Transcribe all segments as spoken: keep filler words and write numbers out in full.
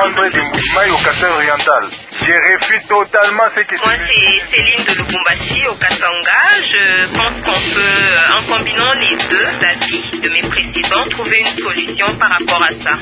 centre du Mbujimayi au Kasai oriental. Je refuse totalement ce que... Moi, c'est Céline de Lubumbashi au Katanga. Je pense qu'on peut, en combinant les deux avis de mes précédents, trouver une solution par rapport à ça.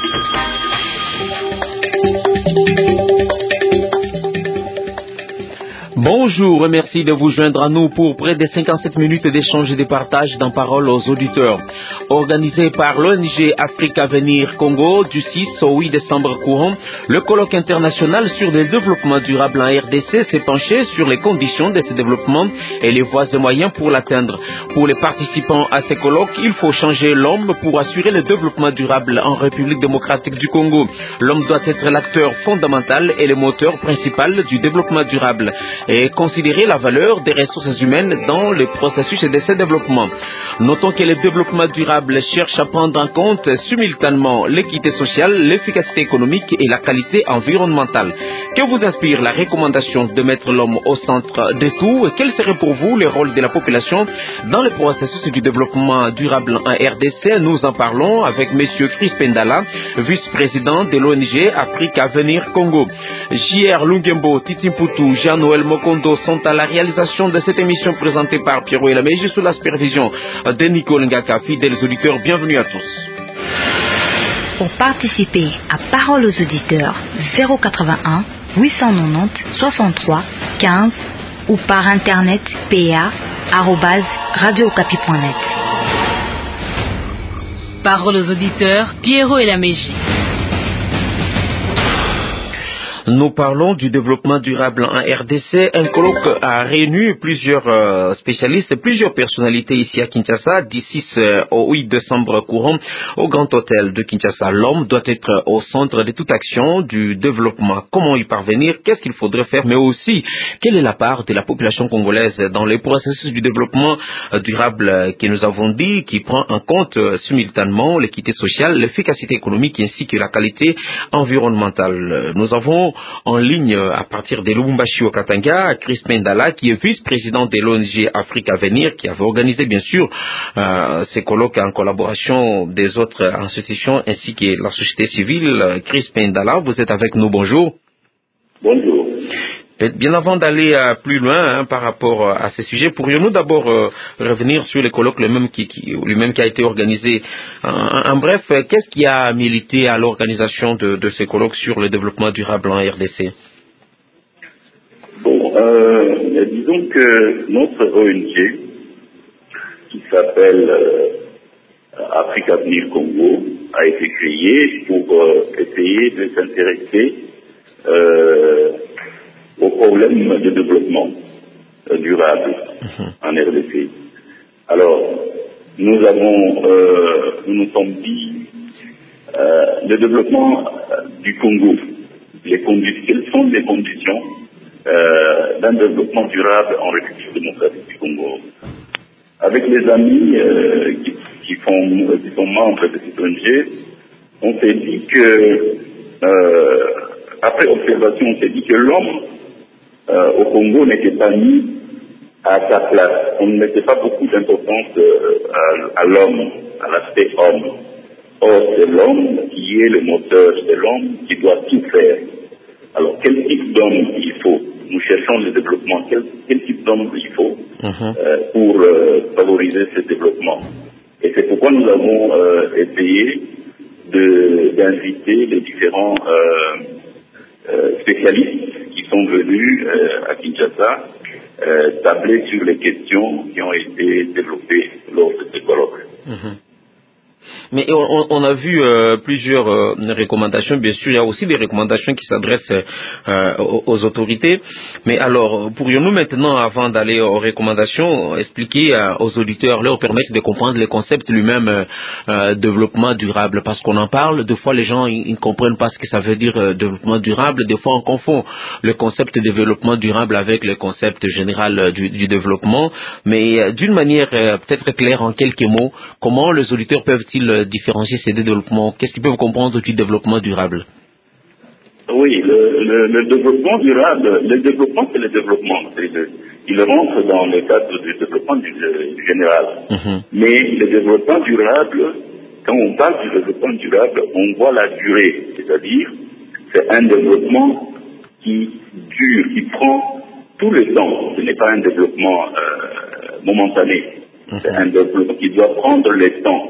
Bonjour et merci de vous joindre à nous pour près de cinquante-sept minutes d'échange et de partage dans Parole aux auditeurs. Organisé par l'O N G Afrique Avenir Congo du six au huit décembre courant, le colloque international sur le développement durable en R D C s'est penché sur les conditions de ce développement et les voies et moyens pour l'atteindre. Pour les participants à ce colloque, il faut changer l'homme pour assurer le développement durable en République démocratique du Congo. L'homme doit être l'acteur fondamental et le moteur principal du développement durable et considérer la valeur des ressources humaines dans le processus de ce développement. Notons que le développement durable cherche à prendre en compte simultanément l'équité sociale, l'efficacité économique et la qualité environnementale. Que vous inspire la recommandation de mettre l'homme au centre de tout et quel serait pour vous le rôle de la population dans le processus du développement durable en R D C? Nous en parlons avec M. Crispin Ndala, vice-président de l'O N G Afrique Avenir Congo. J R Lungembo, Titi Mputu, Jean-Noël Mokondo sont à la réalisation de cette émission présentée par Pierrot Elameji sous la supervision de Nicole Ngaka. Fidèles auditeurs, bienvenue à tous. Pour participer à Parole aux auditeurs, zéro quatre-vingt-un huit cent quatre-vingt-dix soixante-trois quinze ou par internet p a arobase radio okapi point net. Parole aux auditeurs, Pierrot Elameji. Nous parlons du développement durable en R D C. Un colloque a réuni plusieurs euh, spécialistes, plusieurs personnalités ici à Kinshasa, du six euh, au huit décembre courant, au Grand Hôtel de Kinshasa. L'homme doit être au centre de toute action du développement. Comment y parvenir? Qu'est-ce qu'il faudrait faire? Mais aussi, quelle est la part de la population congolaise dans les processus du développement euh, durable que nous avons dit, qui prend en compte euh, simultanément l'équité sociale, l'efficacité économique ainsi que la qualité environnementale. Nous avons en ligne à partir de Lubumbashi au Katanga, Crispin Ndala, qui est vice-président de l'O N G Afrique Avenir, qui avait organisé bien sûr euh, ces colloques en collaboration des autres institutions ainsi que la société civile. Crispin Ndala, vous êtes avec nous, bonjour. Bonjour. Bien avant d'aller euh, plus loin hein, par rapport à ce sujet, pourrions-nous d'abord euh, revenir sur le colloque lui-même qui, qui, lui-même qui a été organisé. En, en bref, qu'est-ce qui a milité à l'organisation de, de ce colloque sur le développement durable en R D C? Bon, euh, disons que notre O N G, qui s'appelle euh, Afrique Avenir Congo, a été créée pour euh, essayer de s'intéresser euh, au problème de développement euh, durable en R D C. Alors, nous avons, euh, nous nous sommes dit, euh, le développement du Congo, les conditions, quelles sont les conditions euh, d'un développement durable en République démocratique du Congo? Avec les amis euh, qui, qui, font, qui sont membres de cette O N G, on s'est dit que, euh, après observation, on s'est dit que l'homme Euh, au Congo n'était pas mis à sa place. On ne mettait pas beaucoup d'importance euh, à, à l'homme, à l'aspect homme. Or, c'est l'homme qui est le moteur, c'est l'homme qui doit tout faire. Alors, quel type d'homme il faut? Nous cherchons le développement. Quel, quel type d'homme il faut uh-huh. euh, pour euh, favoriser ce développement? Et c'est pourquoi nous avons euh, essayé de, d'inviter les différents euh, euh, spécialistes qui sont venus euh, à Kinshasa euh, tabler sur les questions qui ont été développées lors de ce colloque. Mmh. Mais on, on a vu euh, plusieurs euh, recommandations, bien sûr, il y a aussi des recommandations qui s'adressent euh, aux, aux autorités. Mais alors, pourrions-nous maintenant, avant d'aller aux recommandations, expliquer euh, aux auditeurs, leur permettre de comprendre le concept lui-même euh, euh, développement durable? Parce qu'on en parle, des fois les gens ils ne comprennent pas ce que ça veut dire euh, développement durable, des fois on confond le concept de développement durable avec le concept général euh, du, du développement. Mais euh, d'une manière euh, peut-être claire, en quelques mots, comment les auditeurs peuvent-ils différencier ces deux développements? Qu'est-ce qu'ils peuvent comprendre du développement durable? Oui, le, le, le développement durable, le développement c'est le développement. C'est le, il rentre dans le cadre du développement du, du général. Mm-hmm. Mais le développement durable, quand on parle du développement durable, on voit la durée, c'est-à-dire c'est un développement qui dure, qui prend tout le temps. Ce n'est pas un développement euh, momentané. Mm-hmm. C'est un développement qui doit prendre le temps,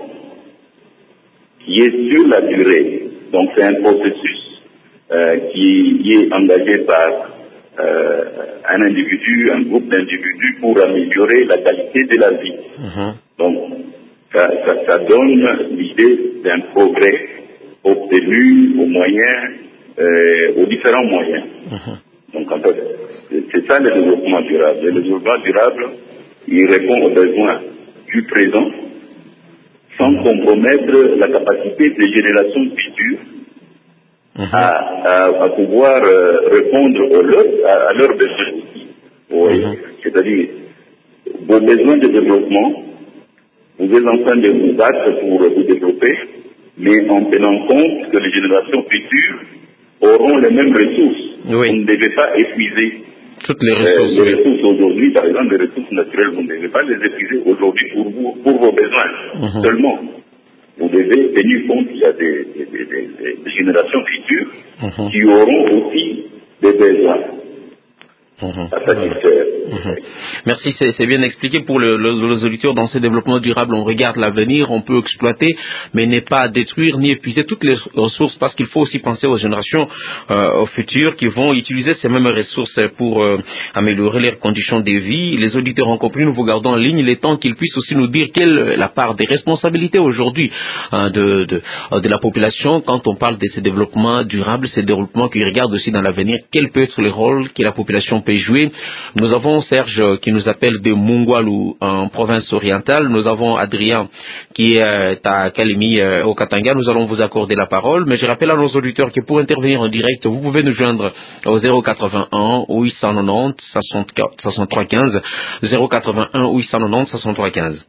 qui est sur la durée. Donc c'est un processus euh, qui est engagé par euh, un individu, un groupe d'individus pour améliorer la qualité de la vie. Mm-hmm. Donc ça, ça, ça donne l'idée d'un progrès obtenu aux moyens, euh, aux différents moyens. Mm-hmm. Donc en fait, c'est ça le développement durable. Le développement durable, il répond aux besoins du présent sans compromettre la capacité des générations futures mm-hmm. à, à, à pouvoir euh, répondre aux leurs, à, à leurs besoins aussi. Oui. Mm-hmm. C'est-à-dire, vos besoins de développement, vous êtes en train de vous battre pour vous développer, mais en tenant compte que les générations futures auront les mêmes ressources. Oui. Vous ne devez pas épuiser toutes les ressources. Euh, les ressources aujourd'hui, par exemple, les ressources naturelles, vous ne devez pas les épuiser aujourd'hui pour vous, pour vos besoins mm-hmm. seulement. Vous devez tenir compte qu'il y a des, des, des, des, des générations futures mm-hmm. qui auront aussi des besoins. Mmh. À satisfaire. Mmh. Merci, c'est, c'est bien expliqué pour le, le, les auditeurs. Dans ce développement durable, on regarde l'avenir, on peut exploiter, mais n'est pas détruire ni épuiser toutes les ressources, parce qu'il faut aussi penser aux générations euh, au futur qui vont utiliser ces mêmes ressources pour euh, améliorer leurs conditions de vie. Les auditeurs ont compris, nous vous gardons en ligne, il est temps qu'ils puissent aussi nous dire quelle est la part des responsabilités aujourd'hui hein, de, de, de la population quand on parle de ces développements durables, ces développements qui regardent aussi dans l'avenir, quel peut être le rôle que la population peut jouer. Nous avons Serge qui nous appelle de Mungwalu en province orientale. Nous avons Adrien qui est à Kalimi au Katanga. Nous allons vous accorder la parole, mais je rappelle à nos auditeurs que pour intervenir en direct, vous pouvez nous joindre au zéro quatre-vingt-un huit cent quatre-vingt-dix soixante-trois quinze zéro quatre-vingt-un huit cent quatre-vingt-dix soixante-trois quinze.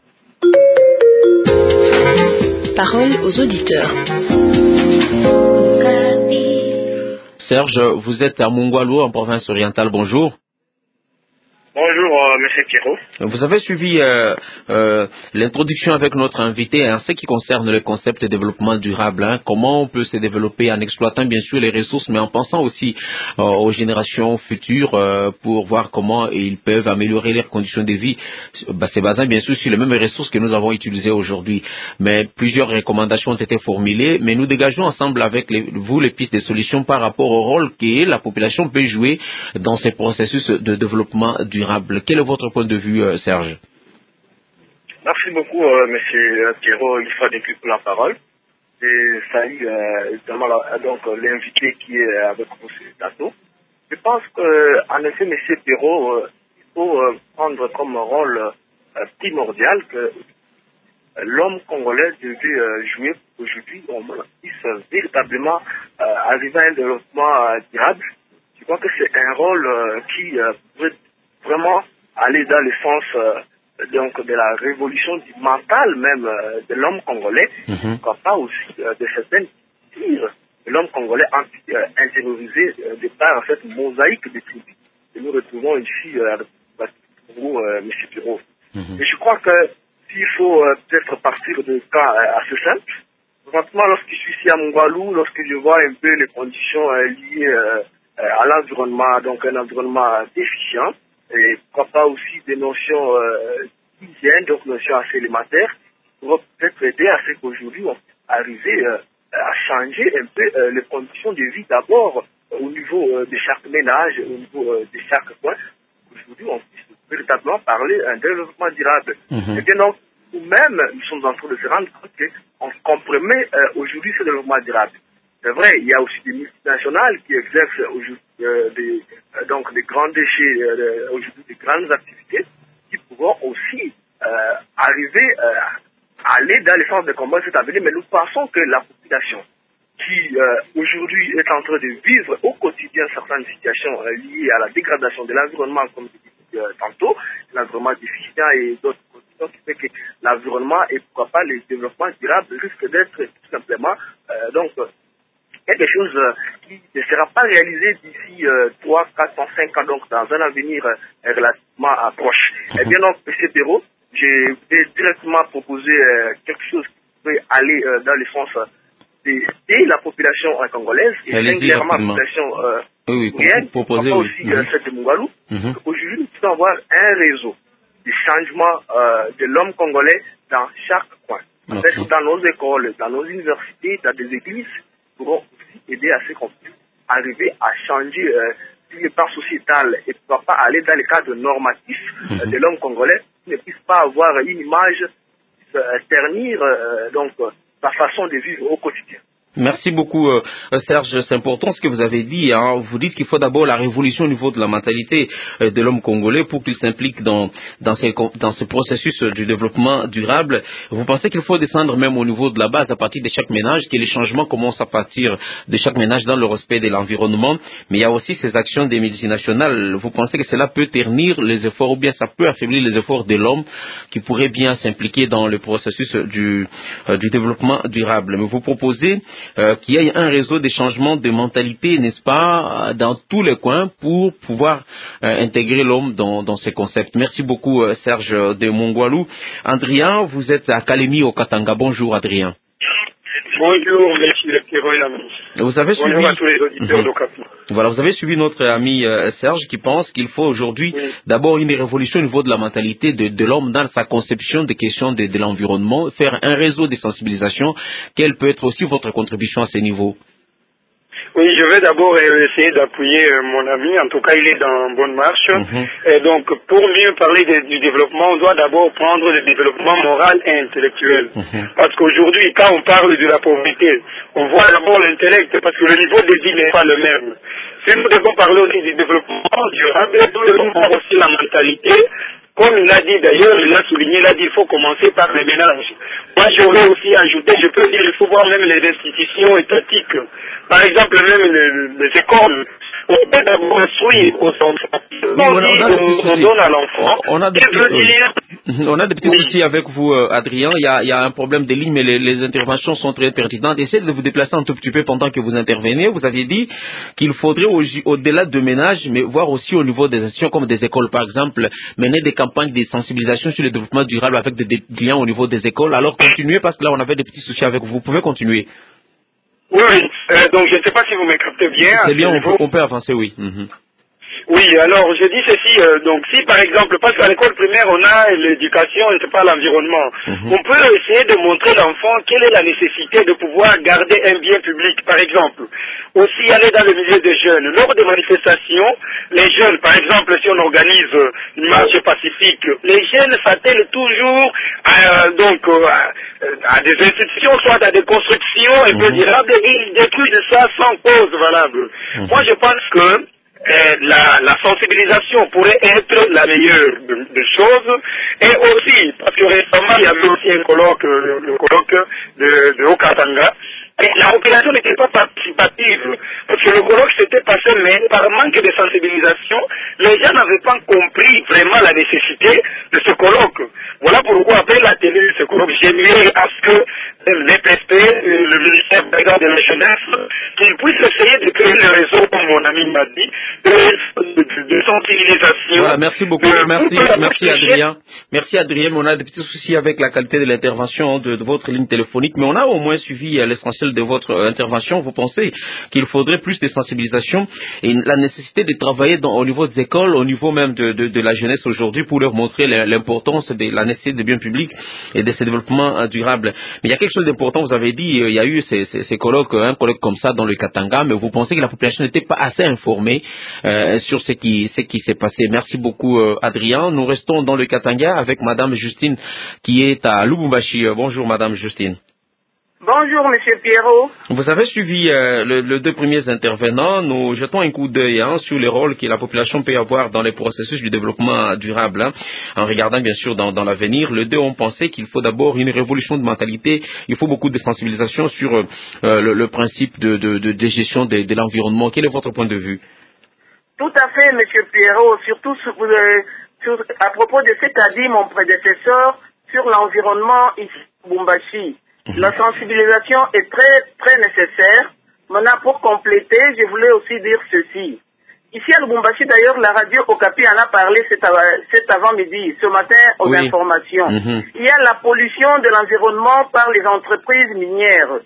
Parole aux auditeurs. Serge, vous êtes à Mungwalu en province orientale. Bonjour. Bonjour, euh, Monsieur Pierrot. Vous avez suivi euh, euh, l'introduction avec notre invité en ce qui concerne le concept de développement durable. Hein, comment on peut se développer en exploitant bien sûr les ressources, mais en pensant aussi euh, aux générations futures euh, pour voir comment ils peuvent améliorer leurs conditions de vie. Bah, c'est basé bien sûr sur les mêmes ressources que nous avons utilisées aujourd'hui. Mais plusieurs recommandations ont été formulées, mais nous dégageons ensemble avec les, vous les pistes de solutions par rapport au rôle que la population peut jouer dans ces processus de développement durable. Quel est votre point de vue, euh, Serge? Merci beaucoup, euh, Monsieur Pierrot, une fois de plus pour la parole. Et salut euh, évidemment la, donc l'invité qui est avec vous sur le plateau. Je pense qu'en effet, Monsieur Pierrot, euh, il faut euh, prendre comme rôle euh, primordial que euh, l'homme congolais devait euh, jouer aujourd'hui. On puisse véritablement euh, arriver à un développement euh, durable. Je crois que c'est un rôle euh, qui euh, pourrait vraiment aller dans le sens euh, donc de la révolution du mental même euh, de l'homme congolais, mm-hmm. pourquoi pas aussi euh, de certaines tirs de l'homme congolais euh, intériorisé euh, de par cette mosaïque de tribus que nous retrouvons ici euh, avec vous, euh, M. Pierrot. Mm-hmm. Et je crois que s'il faut euh, peut-être partir de cas euh, assez simples, présentement lorsque je suis ici à Mungwalu, lorsque je vois un peu les conditions euh, liées euh, à l'environnement, donc un environnement déficient, et pourquoi pas aussi des notions euh, d'hygiène, donc notions assez élémentaires, qui vont peut-être aider à ce qu'aujourd'hui on puisse arriver euh, à changer un peu euh, les conditions de vie d'abord euh, au niveau euh, de chaque ménage, au niveau euh, de chaque coin. Aujourd'hui on puisse véritablement parler d'un développement durable. Mm-hmm. Et bien donc, nous-mêmes, nous sommes en train de se rendre compte qu'on compromet euh, aujourd'hui ce développement durable. C'est vrai, il y a aussi des multinationales qui exercent aujourd'hui euh, des, euh, donc des grands déchets, euh, aujourd'hui des grandes activités qui pourront aussi euh, arriver euh, à aller dans les sens de combat cet avenir. Mais nous pensons que la population qui euh, aujourd'hui est en train de vivre au quotidien certaines situations euh, liées à la dégradation de l'environnement, comme je disais euh, tantôt, l'environnement déficient et d'autres conditions qui fait que l'environnement et pourquoi pas les développements durables risquent d'être tout simplement euh, donc quelque chose euh, qui ne sera pas réalisé d'ici euh, trois, quatre, cinq ans, donc dans un avenir euh, relativement euh, proche. Mm-hmm. Eh bien donc, M. Perrault, j'ai directement proposé euh, quelque chose qui pourrait aller euh, dans le sens euh, d'aider la population congolaise et singulièrement la population euh, oui, oui, pour, proposer, pas oui. aussi euh, mm-hmm. celle de Mougalou. Mm-hmm. Aujourd'hui, nous pouvons avoir un réseau de changement euh, de l'homme congolais dans chaque coin. Okay. Peut-être dans nos écoles, dans nos universités, dans des églises, pourront aussi aider à ce qu'on puisse arriver à changer euh, si le part sociétal et ne peut pas aller dans le cadre normatif mm-hmm. euh, de l'homme congolais, qui ne puisse pas avoir une image euh, ternir euh, donc euh, sa façon de vivre au quotidien. Merci beaucoup, euh, Serge. C'est important ce que vous avez dit. Hein. Vous dites qu'il faut d'abord la révolution au niveau de la mentalité euh, de l'homme congolais pour qu'il s'implique dans, dans, ces, dans ce processus du développement durable. Vous pensez qu'il faut descendre même au niveau de la base, à partir de chaque ménage, que les changements commencent à partir de chaque ménage dans le respect de l'environnement. Mais il y a aussi ces actions des multinationales. Vous pensez que cela peut ternir les efforts ou bien ça peut affaiblir les efforts de l'homme qui pourrait bien s'impliquer dans le processus du, euh, du développement durable. Mais vous proposez Euh, qu'il y ait un réseau de changements de mentalité, n'est-ce pas, dans tous les coins pour pouvoir euh, intégrer l'homme dans, dans ces concepts. Merci beaucoup, euh, Serge de Mongwalou. Adrien, vous êtes à Kalemi au Katanga. Bonjour, Adrien. Bonjour, monsieur Pierrot et l'ami. Vous avez suivi... Bonjour à tous les auditeurs mm-hmm. d'Okapi. Voilà, vous avez suivi notre ami euh, Serge qui pense qu'il faut aujourd'hui oui. d'abord une révolution au niveau de la mentalité de, de l'homme dans sa conception des questions de, de l'environnement, faire un réseau de sensibilisation. Quelle peut être aussi votre contribution à ce niveau? Oui, je vais d'abord essayer d'appuyer mon ami. En tout cas, il est dans bonne marche. Mm-hmm. Et donc, pour mieux parler de, du développement, on doit d'abord prendre le développement moral et intellectuel. Mm-hmm. Parce qu'aujourd'hui, quand on parle de la pauvreté, on voit d'abord l'intellect, parce que le niveau de vie n'est pas le même. Si nous devons parler aussi du développement durable, nous devons voir aussi la mentalité. Comme il a dit d'ailleurs, il a souligné, il a dit il faut commencer par les ménages. Moi, j'aurais aussi ajouté, je peux dire, il faut voir même les institutions étatiques. Par exemple, même les, les écoles. On peut d'abord instruire aux enfants. Oui, on, on, on, on donne à l'enfant. On a des petits, on a des petits oui. soucis avec vous, euh, Adrien. Il y, a, il y a un problème de ligne, mais les, les interventions sont très pertinentes. Essayez de vous déplacer un tout petit peu pendant que vous intervenez. Vous aviez dit qu'il faudrait, au, au-delà de ménages, mais voir aussi au niveau des institutions comme des écoles, par exemple, mener des campagnes de sensibilisation sur le développement durable avec des, des liens au niveau des écoles. Alors continuez, parce que là, on avait des petits soucis avec vous. Vous pouvez continuer. Oui, oui. Euh, donc je ne sais pas si vous me captez bien. C'est bien, on peut, on peut avancer, oui. Mm-hmm. Oui, alors je dis ceci, euh, donc si par exemple, parce qu'à l'école primaire on a l'éducation et c'est pas l'environnement, mm-hmm. on peut essayer de montrer à l'enfant quelle est la nécessité de pouvoir garder un bien public, par exemple. Aussi aller dans le milieu des jeunes. Lors des manifestations, les jeunes, par exemple, si on organise une marche pacifique, les jeunes s'attellent toujours à, donc, à, à des institutions, soit à des constructions un peu durables, et ils détruisent ça sans cause valable. Mm-hmm. Moi je pense que Euh, la, la sensibilisation pourrait être la meilleure des choses, et aussi, parce que récemment il y avait aussi un colloque, le, le colloque de, de Haut-Katanga, et la population n'était pas participative, parce que le colloque s'était passé, mais par manque de sensibilisation, les gens n'avaient pas compris vraiment la nécessité de ce colloque. Voilà pourquoi après la tenue de ce colloque, j'aimerais à ce que les P S P, le ministère de la Jeunesse, qu'ils puissent essayer de créer le réseau, comme mon ami m'a dit, de, de, de sensibilisation. Voilà, merci beaucoup. De, merci, merci Adrien. Merci Adrien, mais on a des petits soucis avec la qualité de l'intervention de, de votre ligne téléphonique, mais on a au moins suivi euh, l'essentiel de votre euh, intervention. Vous pensez qu'il faudrait plus de sensibilisation et la nécessité de travailler dans, au niveau des écoles, au niveau même de, de, de la jeunesse aujourd'hui pour leur montrer l'importance de la nécessité des biens publics et de ce développement euh, durable. Mais il y a quelque chose d'important, vous avez dit, euh, il y a eu ces, ces, ces colloques, un colloque comme ça dans le Katanga, mais vous pensez que la population n'était pas assez informée euh, sur ce qui, ce qui s'est passé. Merci beaucoup euh, Adrien. Nous restons dans le Katanga avec Madame Justine qui est à Lubumbashi. Euh, bonjour Madame Justine. Bonjour Monsieur Pierrot. Vous avez suivi euh, le, le deux premiers intervenants. Nous jetons un coup d'œil hein, sur les rôles que la population peut avoir dans les processus du développement durable, hein, en regardant bien sûr dans, dans l'avenir. Les deux ont pensé qu'il faut d'abord une révolution de mentalité. Il faut beaucoup de sensibilisation sur euh, le, le principe de, de, de, de gestion de, de l'environnement. Quel est votre point de vue? Tout à fait Monsieur Pierrot, surtout sur, euh, sur, à propos de ce qu'a dit mon prédécesseur sur l'environnement ici à Lubumbashi. La sensibilisation est très, très nécessaire. Maintenant, pour compléter, je voulais aussi dire ceci. Ici à Lubumbashi, d'ailleurs, la radio Okapi en a parlé cet, cet avant-midi, ce matin, aux oui. informations. Mm-hmm. Il y a la pollution de l'environnement par les entreprises minières.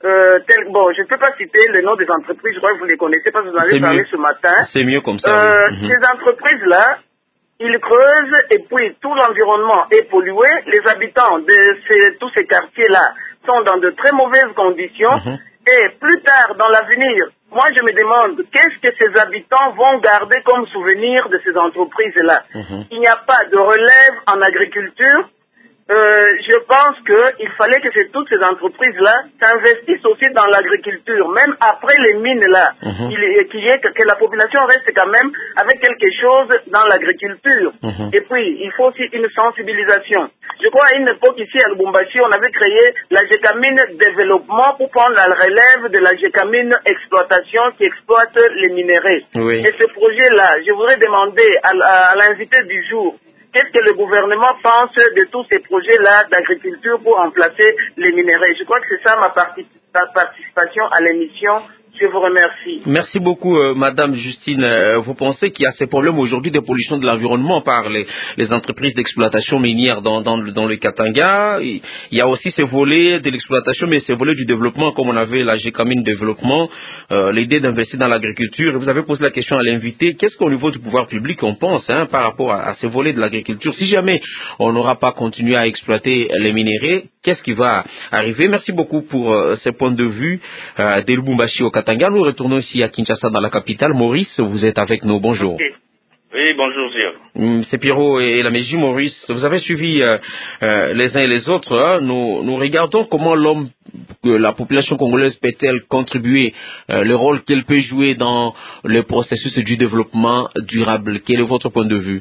euh, tel, bon, je ne peux pas citer le nom des entreprises, je crois que vous les connaissez parce que vous en avez parlé ce matin. C'est mieux comme ça. Euh, oui. mm-hmm. Ces entreprises-là, ils creusent et puis tout l'environnement est pollué. Les habitants de ces, tous ces quartiers-là sont dans de très mauvaises conditions. Mm-hmm. Et plus tard, dans l'avenir, moi je me demande qu'est-ce que ces habitants vont garder comme souvenir de ces entreprises-là. Mm-hmm. Il n'y a pas de relève en agriculture. Euh, je pense qu'il fallait que toutes ces entreprises-là s'investissent aussi dans l'agriculture, même après les mines-là, mm-hmm. il, qu'il y ait que, que la population reste quand même avec quelque chose dans l'agriculture. Mm-hmm. Et puis, il faut aussi une sensibilisation. Je crois à une époque ici à Lubumbashi, on avait créé la Gécamine développement pour prendre la relève de la Gécamine exploitation qui exploite les minéraux. Oui. Et ce projet-là, je voudrais demander à, à, à l'invité du jour, qu'est-ce que le gouvernement pense de tous ces projets-là d'agriculture pour remplacer les minéraux? Je crois que c'est ça ma participation à l'émission. Je vous remercie. Merci beaucoup, euh, Madame Justine. Euh, vous pensez qu'il y a ces problèmes aujourd'hui de pollution de l'environnement par les, les entreprises d'exploitation minière dans, dans, dans le Katanga. Il y a aussi ces volets de l'exploitation, mais ces volets du développement, comme on avait la Gécamine développement, euh, l'idée d'investir dans l'agriculture. Vous avez posé la question à l'invité. Qu'est-ce qu'au niveau du pouvoir public on pense hein, par rapport à, à ces volets de l'agriculture? Si jamais on n'aura pas continué à exploiter les minéraux, qu'est-ce qui va arriver? Merci beaucoup pour euh, ces points de vue euh, de Lubumbashi au Katanga. Nous retournons ici à Kinshasa, dans la capitale. Maurice, vous êtes avec nous. Bonjour. Okay. Oui, bonjour, Zia. C'est Pierrot et la Mégie. Maurice, vous avez suivi euh, euh, les uns et les autres. Hein. Nous, nous regardons comment l'homme, euh, la population congolaise peut-elle contribuer, euh, le rôle qu'elle peut jouer dans le processus du développement durable. Quel est votre point de vue?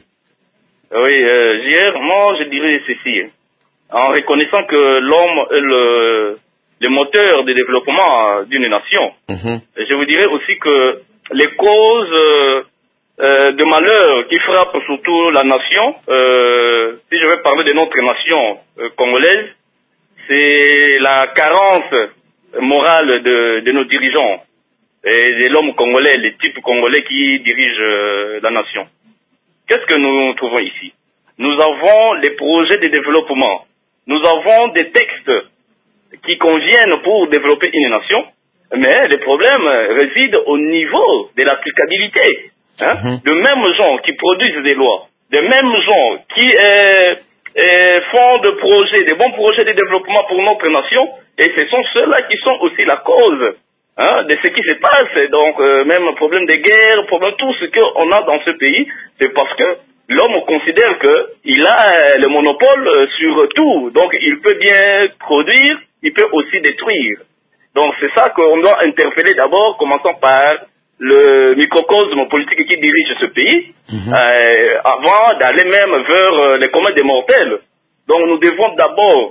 Oui, euh, hier, moi, je dirais ceci. En reconnaissant que l'homme est le... le moteur de développement d'une nation. Mm-hmm. Je vous dirais aussi que les causes euh, euh, de malheur qui frappent surtout la nation, euh, si je vais parler de notre nation euh, congolaise, c'est la carence morale de, de nos dirigeants et de l'homme congolais, les types congolais qui dirigent euh, la nation. Qu'est-ce que nous trouvons ici? Nous avons les projets de développement. Nous avons des textes qui conviennent pour développer une nation, mais le problème réside au niveau de l'applicabilité. Hein? Mm-hmm. De mêmes gens qui produisent des lois, de mêmes gens qui euh, euh, font de projets, de bons projets de développement pour notre nation, et ce sont ceux-là qui sont aussi la cause hein, de ce qui se passe. Donc, euh, même problème de guerre, problème, tout ce qu'on a dans ce pays, c'est parce que l'homme considère qu'il a le monopole sur tout. Donc, il peut bien produire, il peut aussi détruire. Donc, c'est ça qu'on doit interpeller d'abord, commençant par le microcosme politique qui dirige ce pays, mmh. euh, avant d'aller même vers les communs des mortels. Donc, nous devons d'abord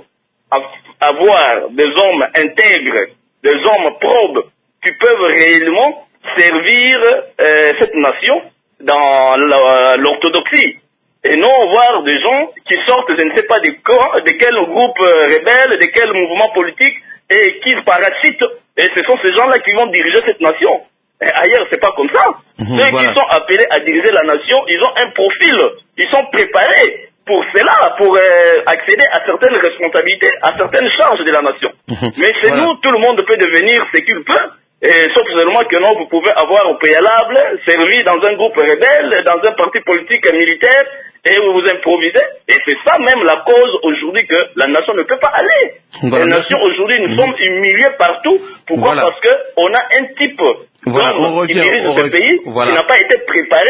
avoir des hommes intègres, des hommes probes, qui peuvent réellement servir euh, cette nation dans l'orthodoxie. Et non voir des gens qui sortent, je ne sais pas de, quoi, de quel groupe rebelle, de quel mouvement politique, et qui parasitent. Et ce sont ces gens-là qui vont diriger cette nation. Et ailleurs, c'est pas comme ça. Mmh, Ceux voilà. qui sont appelés à diriger la nation, ils ont un profil. Ils sont préparés pour cela, pour euh, accéder à certaines responsabilités, à certaines charges de la nation. Mmh, Mais chez voilà. nous, tout le monde peut devenir ce qu'il peut. Et sauf seulement que non, vous pouvez avoir au préalable servi dans un groupe rebelle, dans un parti politique militaire, et vous vous improvisez. Et c'est ça même la cause aujourd'hui que la nation ne peut pas aller. Voilà. La nation aujourd'hui, nous mmh. sommes humiliés partout. Pourquoi? Voilà. Parce qu'on a un type voilà, on revient, qui dirige on ce revient, pays voilà. qui n'a pas été préparé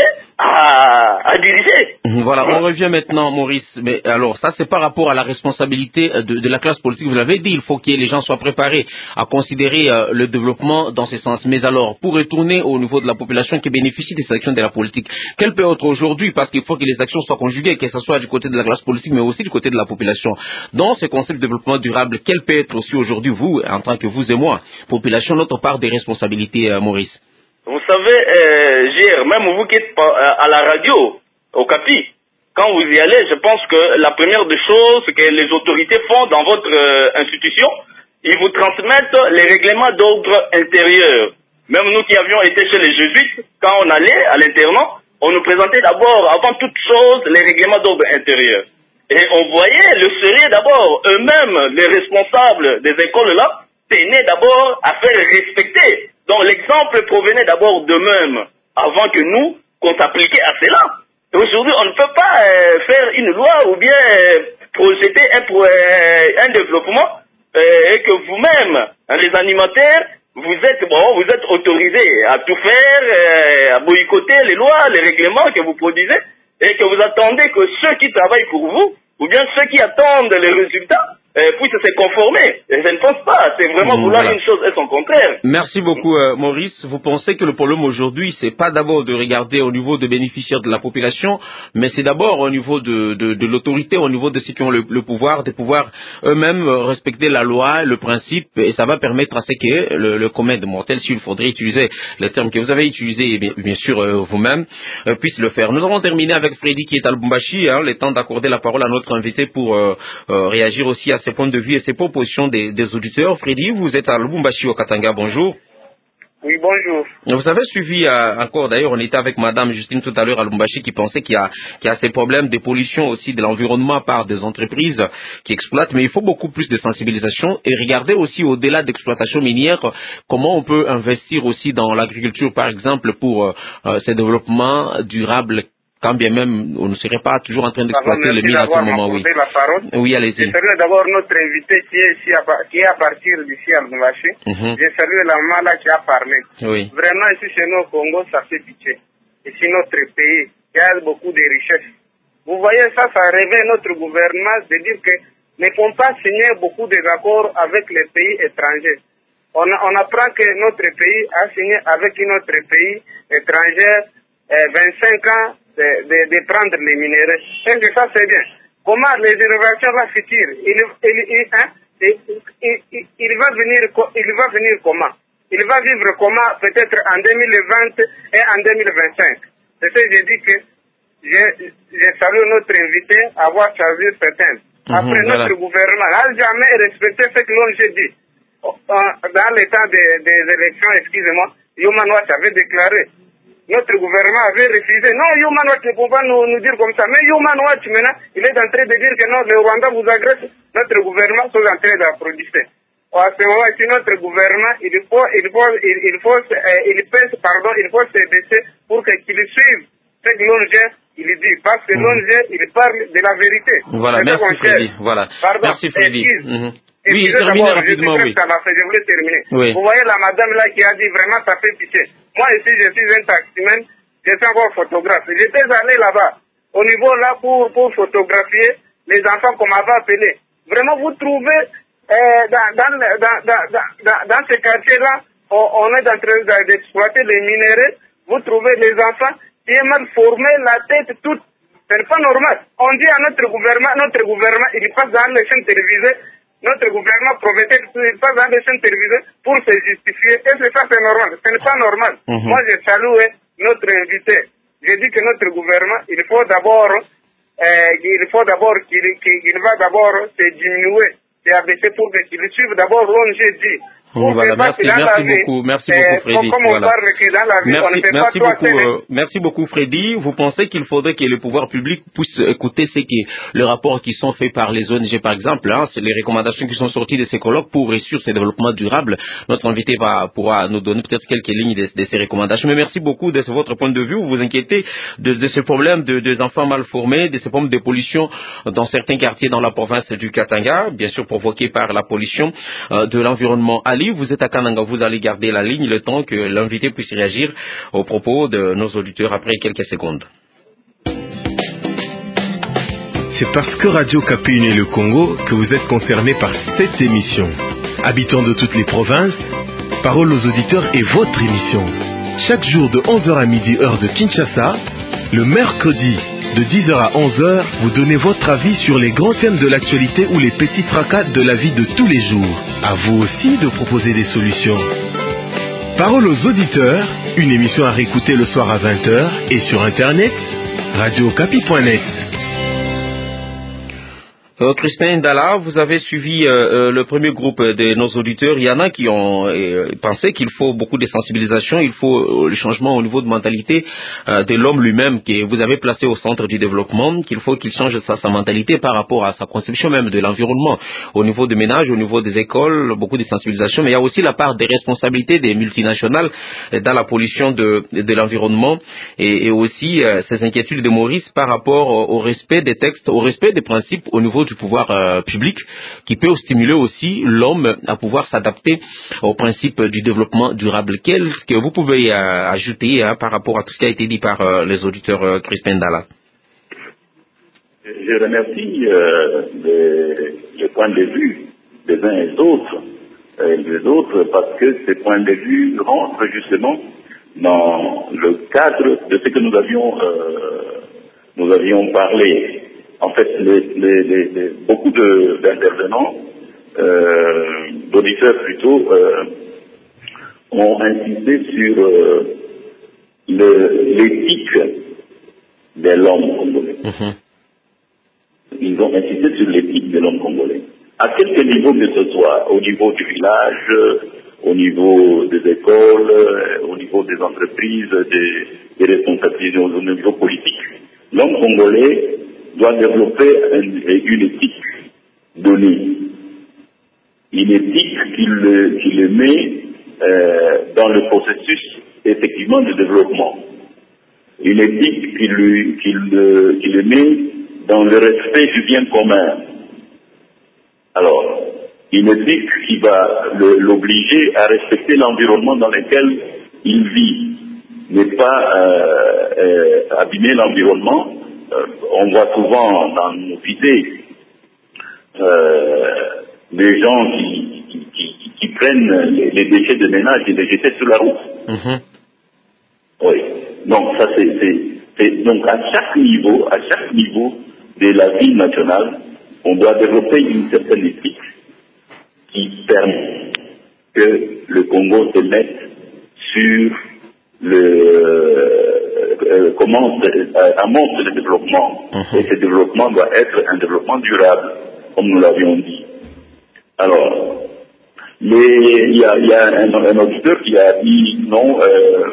à, à diriger. Voilà, on revient maintenant, Maurice. Mais alors, ça, c'est par rapport à la responsabilité de, de la classe politique. Vous l'avez dit, il faut que les gens soient préparés à considérer euh, le développement dans ce sens. Mais alors, pour retourner au niveau de la population qui bénéficie des actions de la politique, quelle peut être aujourd'hui, parce qu'il faut que les actions soient conjuguées, que ce soit du côté de la classe politique, mais aussi du côté de la population. Dans ce concept de développement durable, quelle peut être aussi aujourd'hui, vous, en tant que vous et moi, population, notre part des responsabilités, euh, Maurice? Vous savez, euh, Gérard, même vous qui êtes à la radio, au Capi, quand vous y allez, je pense que la première des choses que les autorités font dans votre euh, institution, ils vous transmettent les règlements d'ordre intérieur. Même nous qui avions été chez les jésuites, quand on allait à l'internat, on nous présentait d'abord, avant toute chose, les règlements d'ordre intérieur. Et on voyait le sérieux d'abord, eux-mêmes, les responsables des écoles là, tenaient d'abord à faire respecter. Donc l'exemple provenait d'abord d'eux-mêmes, avant que nous, qu'on s'appliquait à cela. Et aujourd'hui, on ne peut pas euh, faire une loi ou bien euh, projeter un, euh, un développement euh, et que vous-même, hein, les animateurs, vous êtes bon, vous êtes autorisés à tout faire, euh, à boycotter les lois, les règlements que vous produisez, et que vous attendez que ceux qui travaillent pour vous, ou bien ceux qui attendent les résultats, euh, puissent se conformer. Et je ne pense pas, c'est vraiment vouloir voilà. Une chose et son contraire. Merci beaucoup euh, Maurice. Vous pensez que le problème aujourd'hui, c'est pas d'abord de regarder au niveau des bénéficiaires de la population, mais c'est d'abord au niveau de, de, de l'autorité, au niveau de ceux qui ont le, le pouvoir, de pouvoir eux-mêmes respecter la loi, le principe, et ça va permettre à ce que le, le commun de mortel, s'il faudrait utiliser les termes que vous avez utilisés, bien, bien sûr euh, vous-même, euh, puisse le faire. Nous avons terminé avec Freddy qui est à Lubumbashi, hein, le temps d'accorder la parole à notre invité pour euh, euh, réagir aussi à ses points de vue et ses propositions des, des auditeurs. Freddy, vous êtes à Lubumbashi au Katanga, bonjour. Oui, bonjour. Vous avez suivi euh, encore, d'ailleurs, on était avec Madame Justine tout à l'heure à Lubumbashi qui pensait qu'il y a, qu'il y a ces problèmes de pollution aussi de l'environnement par des entreprises qui exploitent, mais il faut beaucoup plus de sensibilisation et regarder aussi au-delà d'exploitation minière, comment on peut investir aussi dans l'agriculture, par exemple, pour euh, ces développements durables. Quand bien même, on ne serait pas toujours en train d'exploiter les mines à ce moment, oui. La parole. Oui, allez-y. Je salue d'abord notre invité qui est, ici à, qui est à partir d'ici à Lubumbashi. Mm-hmm. Je salue la maman là qui a parlé. Oui. Vraiment, ici chez nous au Congo, ça fait pitié. Ici, notre pays, il y a beaucoup de richesses. Vous voyez, ça, ça révèle notre gouvernement de dire que ne font pas signer beaucoup d'accords avec les pays étrangers. On, on apprend que notre pays a signé avec un autre pays étranger euh, vingt-cinq ans De, de, de prendre les minéraux. Et que ça, c'est bien. Comment les innovations vont futur il, il, il, hein, il, il, il, il, va venir, il va venir comment? Il va vivre comment peut-être en deux mille vingt et en deux mille vingt-cinq. C'est ce que j'ai dit que je, je salue notre invité à avoir choisi certains. Après, mmh, notre voilà. Gouvernement n'a jamais respecté ce que l'on a dit. Dans le temps des, des élections, excusez-moi, Human Watch avait déclaré. Notre gouvernement avait refusé. Non, Human Watch ne peut pas nous, nous dire comme ça. Mais Human Watch, maintenant, il est en train de dire que non, le Rwanda vous agresse. Notre gouvernement est en train d'applaudisser. À ce moment-ci, notre gouvernement, il faut, il faut, il, il faut, euh, il pense, pardon, il faut se baisser pour qu'il suive ce que l'O N G il dit. Parce que mmh. l'O N G, il parle de la vérité. Voilà, merci Freddy. Voilà. Pardon, merci Freddy. Mmh. Et oui, terminez rapidement, oui. Je voulais terminer. Oui. Vous voyez la madame là qui a dit vraiment ça fait pitié. Moi ici je suis un taximan, je suis encore photographe. J'étais allé là-bas, au niveau là pour, pour photographier les enfants qu'on m'avait appelé. Vraiment vous trouvez euh, dans, dans, dans, dans, dans, dans ce quartier-là, on, on est en train d'exploiter les minéraux, vous trouvez les enfants qui sont mal formés, la tête toute. Ce n'est pas normal. On dit à notre gouvernement, notre gouvernement, il passe dans les chaînes télévisées. Notre gouvernement promettait qu'il passe dans les chaînes télévisées pour se justifier. Et c'est ça, c'est normal. Ce n'est pas normal. Mm-hmm. Moi, je salue notre invité. Je dis que notre gouvernement, il faut d'abord, euh, il faut d'abord qu'il, qu'il va d'abord se diminuer, se abaisser pour qu'il suive d'abord l'O N G dit. Voilà, merci, merci beaucoup, merci beaucoup Freddy. Voilà. Merci, merci beaucoup, euh, merci beaucoup Freddy. Vous pensez qu'il faudrait que le pouvoir public puisse écouter ce qui, les rapports qui sont faits par les O N G par exemple, hein, c'est les recommandations qui sont sorties de ces colloques pour réussir ces développements durables. Notre invité va pourra nous donner peut-être quelques lignes de, de ces recommandations. Mais merci beaucoup de votre point de vue. Vous vous inquiétez de, de ce problème de, des enfants mal formés, de ces problèmes de pollution dans certains quartiers dans la province du Katanga, bien sûr provoqués par la pollution euh, de l'environnement. Ali, vous êtes à Kananga, vous allez garder la ligne le temps que l'invité puisse réagir aux propos de nos auditeurs après quelques secondes. C'est parce que Radio Kapi unit le Congo que vous êtes concernés par cette émission. Habitants de toutes les provinces, Parole aux auditeurs est votre émission. Chaque jour de onze heures à midi heure de Kinshasa, le mercredi de dix heures à onze heures, vous donnez votre avis sur les grands thèmes de l'actualité ou les petits tracas de la vie de tous les jours. À vous aussi de proposer des solutions. Parole aux auditeurs, une émission à réécouter le soir à vingt heures et sur internet, radio kapi point net. Euh, Crispin Ndala, vous avez suivi euh, euh, le premier groupe de nos auditeurs. Il y en a qui ont euh, pensé qu'il faut beaucoup de sensibilisation, il faut euh, le changement au niveau de mentalité euh, de l'homme lui-même que vous avez placé au centre du développement, qu'il faut qu'il change sa, sa mentalité par rapport à sa conception même de l'environnement, au niveau des ménages, au niveau des écoles, beaucoup de sensibilisation. Mais il y a aussi la part des responsabilités des multinationales euh, dans la pollution de, de l'environnement et, et aussi euh, ces inquiétudes de Maurice par rapport au, au respect des textes, au respect des principes au niveau du pouvoir euh, public, qui peut stimuler aussi l'homme à pouvoir s'adapter aux principes du développement durable. Qu'est-ce que vous pouvez euh, ajouter hein, par rapport à tout ce qui a été dit par euh, les auditeurs euh, Crispin Ndala? Je remercie euh, les, les points de vue des uns et des autres, et des autres parce que ces points de vue rentrent justement dans le cadre de ce que nous avions, euh, nous avions parlé. En fait, les, les, les, les, beaucoup de, d'intervenants, euh, d'auditeurs plutôt, euh, ont insisté sur euh, le, l'éthique de l'homme congolais. Mm-hmm. Ils ont insisté sur l'éthique de l'homme congolais. À quelque niveau que ce soit, au niveau du village, au niveau des écoles, au niveau des entreprises, des, des responsabilités au niveau politique, l'homme congolais doit développer une, une éthique donnée. Une éthique qui le, qui le met euh, dans le processus effectivement de développement. Une éthique qui, lui, qui, le, qui le met dans le respect du bien commun. Alors, une éthique qui va le, l'obliger à respecter l'environnement dans lequel il vit, ne pas euh, euh, abîmer l'environnement. Euh, on voit souvent dans nos idées euh, des gens qui, qui, qui, qui prennent les, les déchets de ménage et les jeter sur la route. Mm-hmm. Oui. Donc ça c'est, c'est, c'est donc à chaque niveau, à chaque niveau de la vie nationale, on doit développer une certaine éthique qui permet que le Congo se mette sur le euh, euh, comment euh, amorce le développement. Mm-hmm. Et ce développement doit être un développement durable, comme nous l'avions dit. Alors, il y a, y a un, un auditeur qui a dit non, euh,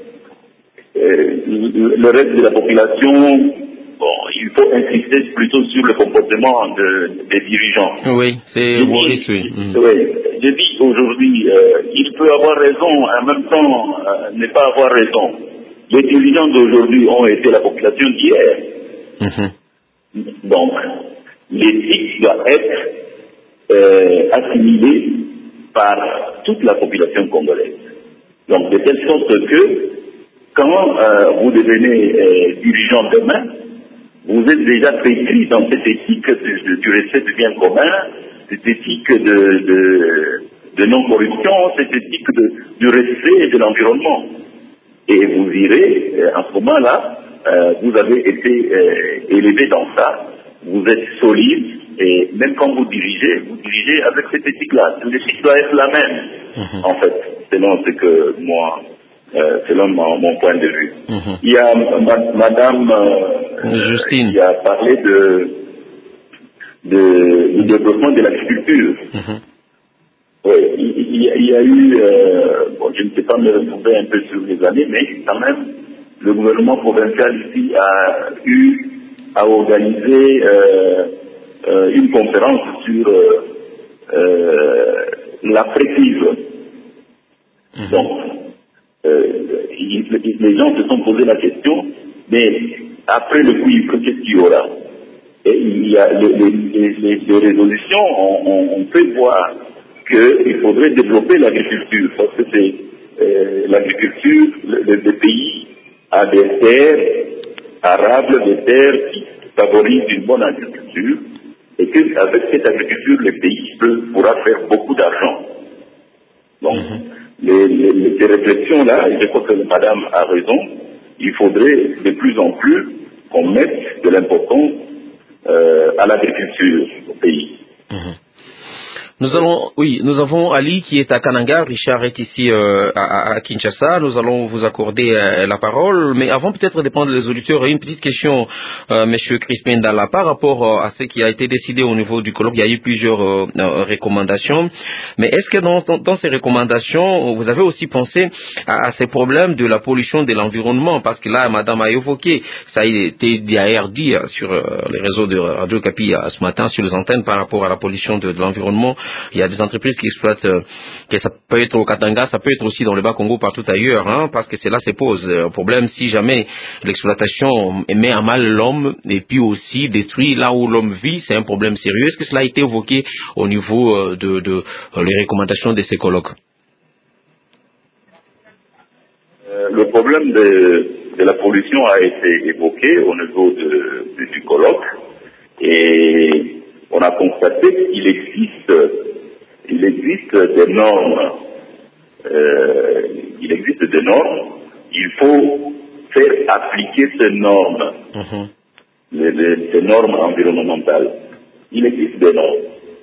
euh, le reste de la population, bon, il faut insister plutôt sur le comportement de, des dirigeants. Oui, c'est Maurice, oui. Mm. Oui. Je dis aujourd'hui, euh, il peut avoir raison, en même temps, euh, ne pas avoir raison. Les dirigeants d'aujourd'hui ont été la population d'hier. Mm-hmm. Donc, l'éthique doit être euh, assimilée par toute la population congolaise. Donc, de telle sorte que, quand euh, vous devenez euh, dirigeant demain, vous êtes déjà pétri dans cette éthique de, de, du respect du bien commun, cette éthique de, de, de non-corruption, cette éthique de, du respect de l'environnement. Et vous irez, euh, à ce moment-là, euh, vous avez été euh, élevé dans ça, vous êtes solide, et même quand vous dirigez, vous dirigez avec cette éthique-là. L'éthique doit être la même, mm-hmm. en fait, selon ce que moi... Euh, selon mon, mon point de vue. Mm-hmm. Il y a ma, Madame euh, Justine qui a parlé de, de du développement de l'agriculture. Mm-hmm. Oui, il, il, y a, il y a eu, euh, bon, je ne sais pas me retrouver un peu sur les années, mais quand même, le gouvernement provincial ici a eu à organiser euh, euh, une conférence sur euh, euh, l'après-crise. Mm-hmm. Donc, Euh, les gens se sont posé la question, mais après le cuivre, qu'est-ce qu'il y aura? Et il y a les, les, les, les résolutions, on, on, on peut voir qu'il faudrait développer l'agriculture, parce que c'est euh, l'agriculture, le, le, le pays a des terres arables, des terres qui favorisent une bonne agriculture, et qu'avec cette agriculture, le pays peut, pourra faire beaucoup d'argent. Donc, mm-hmm. Les, les, ces réflexions-là, et je crois que madame a raison, il faudrait de plus en plus qu'on mette de l'importance euh, à l'agriculture au pays. Mmh. Nous allons, oui, nous avons Ali qui est à Kananga, Richard est ici euh, à, à Kinshasa. Nous allons vous accorder euh, la parole, mais avant peut-être de prendre les auditeurs, une petite question, euh, Monsieur Crispin Dalla, par rapport euh, à ce qui a été décidé au niveau du colloque. Il y a eu plusieurs euh, euh, recommandations, mais est-ce que dans, dans, dans ces recommandations, vous avez aussi pensé à, à ces problèmes de la pollution de l'environnement, parce que là, Madame a évoqué, ça a été d'ailleurs dit sur euh, les réseaux de Radio Kapi euh, ce matin sur les antennes par rapport à la pollution de, de l'environnement. Il y a des entreprises qui exploitent, euh, que ça peut être au Katanga, ça peut être aussi dans le Bas-Congo, partout ailleurs, hein, parce que cela se pose un problème si jamais l'exploitation met à mal l'homme et puis aussi détruit là où l'homme vit, c'est un problème sérieux. Est-ce que cela a été évoqué au niveau euh, de, de euh, les recommandations de ces colloques? euh, Le problème de, de la pollution a été évoqué au niveau de, de, du colloque et on a constaté qu'il existe, il existe des normes, euh, il existe des normes, il faut faire appliquer ces normes, mm-hmm. les, les, ces normes environnementales. Il existe des normes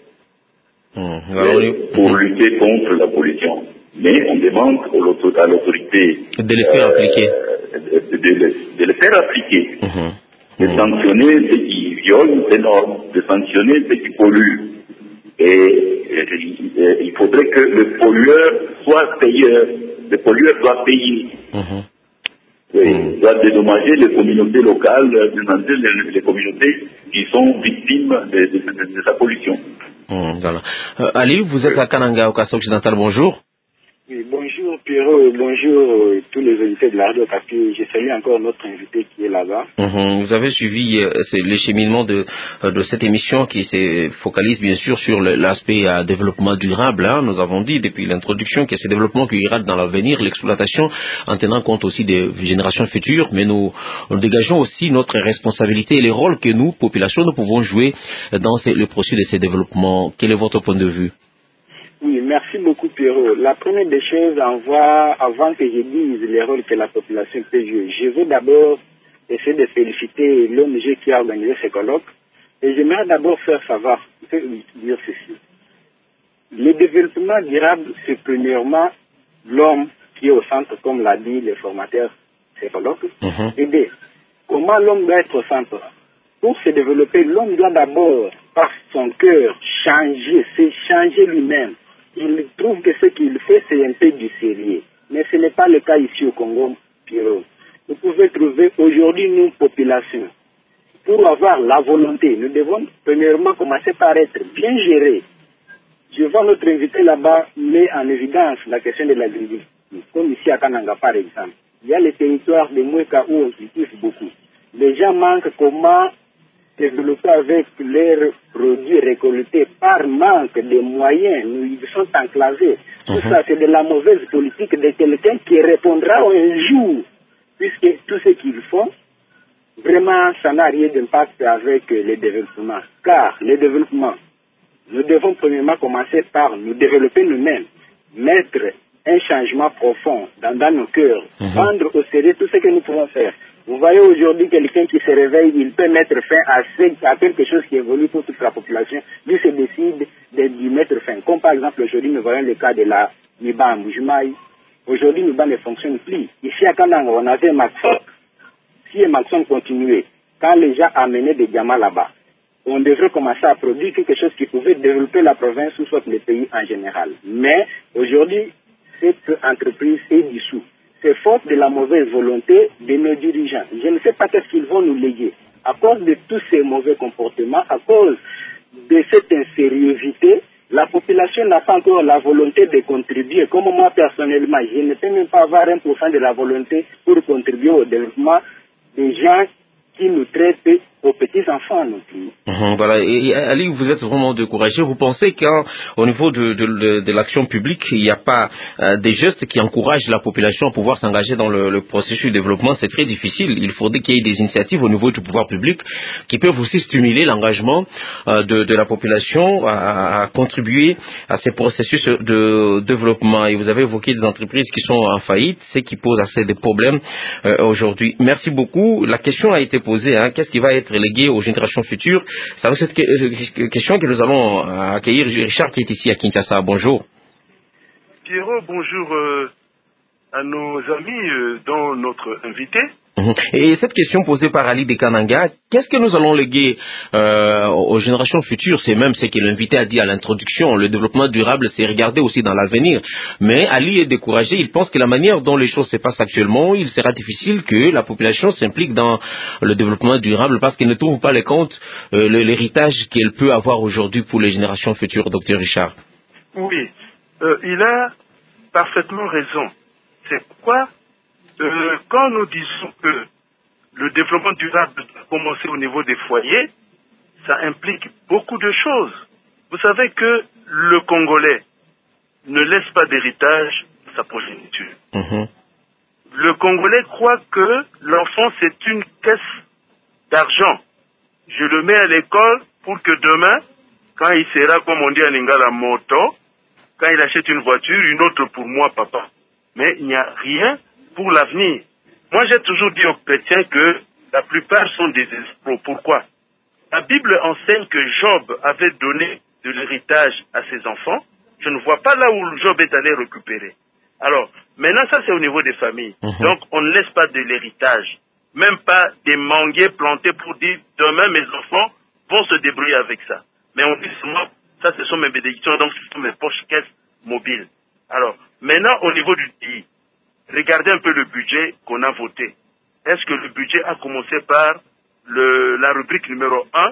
mm-hmm. Alors, pour mm-hmm. lutter contre la pollution, mais on demande à l'autorité de les faire euh, appliquer, de, de, de, de les faire appliquer. Mm-hmm. De sanctionner ceux qui violent ces normes, de sanctionner ceux qui polluent. Et, et, et il faudrait que le pollueur soit payeur. Le pollueur doit payer. Mm-hmm. Oui, mm-hmm. doit dédommager les communautés locales, dédommager les, les communautés qui sont victimes de, de, de, de sa pollution. Mm, voilà. euh, Ali, vous êtes à Kananga, au Kassai occidental, bonjour. Oui, bonjour Pierrot, bonjour euh, tous les invités de la Radio Kapi. Je salue encore notre invité qui est là-bas. Mmh, vous avez suivi euh, le cheminement de, euh, de cette émission qui se focalise bien sûr sur l'aspect euh, développement durable. Hein. Nous avons dit depuis l'introduction que ce développement qui ira dans l'avenir, l'exploitation, en tenant compte aussi des générations futures, mais nous, nous dégageons aussi notre responsabilité et les rôles que nous, population, nous pouvons jouer dans ces, le processus de ces développements. Quel est votre point de vue? Oui, merci beaucoup Pierrot. La première des choses, avant que je dise les rôles que la population peut jouer, je veux d'abord essayer de féliciter l'O N G qui a organisé ce colloque. Et j'aimerais d'abord faire savoir, dire ceci. Le développement durable, c'est premièrement l'homme qui est au centre, comme l'a dit le formateur de ce colloque. Mm-hmm. Et bien, comment l'homme doit être au centre? Pour se développer, l'homme doit d'abord, par son cœur, changer, c'est changer lui-même. Il trouve que ce qu'il fait, c'est un peu du sérieux. Mais ce n'est pas le cas ici au Congo, Pierrot. Vous pouvez trouver aujourd'hui nous, population, pour avoir la volonté, nous devons premièrement commencer par être bien gérés. Je vois notre invité là-bas met en évidence la question de l'agriculture, comme ici à Kananga par exemple. Il y a les territoires de Mweka où on cultive beaucoup. Les gens manquent comment développer avec leurs produits récoltés par manque de moyens. Nous, ils sont enclavés. Tout uh-huh. ça, c'est de la mauvaise politique de quelqu'un qui répondra un jour, puisque tout ce qu'ils font, vraiment, ça n'a rien d'impact avec le développement. Car le développement, nous devons premièrement commencer par nous développer nous-mêmes, mettre un changement profond dans, dans nos cœurs, uh-huh. prendre au sérieux tout ce que nous pouvons faire. Vous voyez aujourd'hui quelqu'un qui se réveille, il peut mettre fin à, ce, à quelque chose qui évolue pour toute la population. Lui se décide de lui mettre fin. Comme par exemple aujourd'hui nous voyons le cas de la Niba à Mbujimaï. Aujourd'hui Niba ne fonctionne plus. Ici à Kananga on avait Maxon. Si Maxon continuait, quand les gens amenaient des diamants là-bas, on devrait commencer à produire quelque chose qui pouvait développer la province ou soit le pays en général. Mais aujourd'hui, cette entreprise est dissoute. C'est faute de la mauvaise volonté de nos dirigeants. Je ne sais pas qu'est-ce qu'ils vont nous léguer. À cause de tous ces mauvais comportements, à cause de cette insériosité, la population n'a pas encore la volonté de contribuer. Comme moi personnellement, je ne peux même pas avoir un pour cent de la volonté pour contribuer au développement des gens qui nous traitent aux petits-enfants non plus. Mmh, voilà. Et, et Ali, vous êtes vraiment découragé. Vous pensez qu'au niveau de, de, de, de l'action publique, il n'y a pas euh, des gestes qui encouragent la population à pouvoir s'engager dans le, le processus de développement? C'est très difficile. Il faudrait qu'il y ait des initiatives au niveau du pouvoir public qui peuvent aussi stimuler l'engagement euh, de, de la population à, à contribuer à ces processus de développement. Et vous avez évoqué des entreprises qui sont en faillite, ce qui pose assez de problèmes euh, aujourd'hui. Merci beaucoup. La question a été posée. Hein, qu'est-ce qui va être légué aux générations futures? C'est avec cette que- question que nous allons accueillir Richard qui est ici à Kinshasa. Bonjour. Pierrot, bonjour euh, à nos amis, euh, dont notre invité. Mhm. Et cette question posée par Ali de Kananga, qu'est-ce que nous allons léguer euh, aux générations futures? C'est même ce que l'invité a dit à l'introduction. Le développement durable, c'est regarder aussi dans l'avenir. Mais Ali est découragé. Il pense que la manière dont les choses se passent actuellement, il sera difficile que la population s'implique dans le développement durable parce qu'elle ne trouve pas les comptes, euh, le- l'héritage qu'elle peut avoir aujourd'hui pour les générations futures, docteur Richard. Oui, euh, il a parfaitement raison. C'est pourquoi, euh, quand nous disons que le développement durable doit commencer au niveau des foyers, ça implique beaucoup de choses. Vous savez que le Congolais ne laisse pas d'héritage à sa progéniture. Mhm. Le Congolais croit que l'enfant, c'est une caisse d'argent. Je le mets à l'école pour que demain, quand il sera, comme on dit en lingala, moto, quand il achète une voiture, une autre pour moi, papa. Mais il n'y a rien pour l'avenir. Moi, j'ai toujours dit aux chrétiens que la plupart sont des escrocs. Pourquoi? La Bible enseigne que Job avait donné de l'héritage à ses enfants. Je ne vois pas là où Job est allé récupérer. Alors, maintenant, ça, c'est au niveau des familles. Mhm. Donc, on ne laisse pas de l'héritage. Même pas des manguiers plantés pour dire, demain, mes enfants vont se débrouiller avec ça. Mais on dit seulement, ça, ce sont mes bénédictions, donc ce sont mes poches caisses mobiles. Alors, maintenant, au niveau du pays, regardez un peu le budget qu'on a voté. Est-ce que le budget a commencé par le, la rubrique numéro un,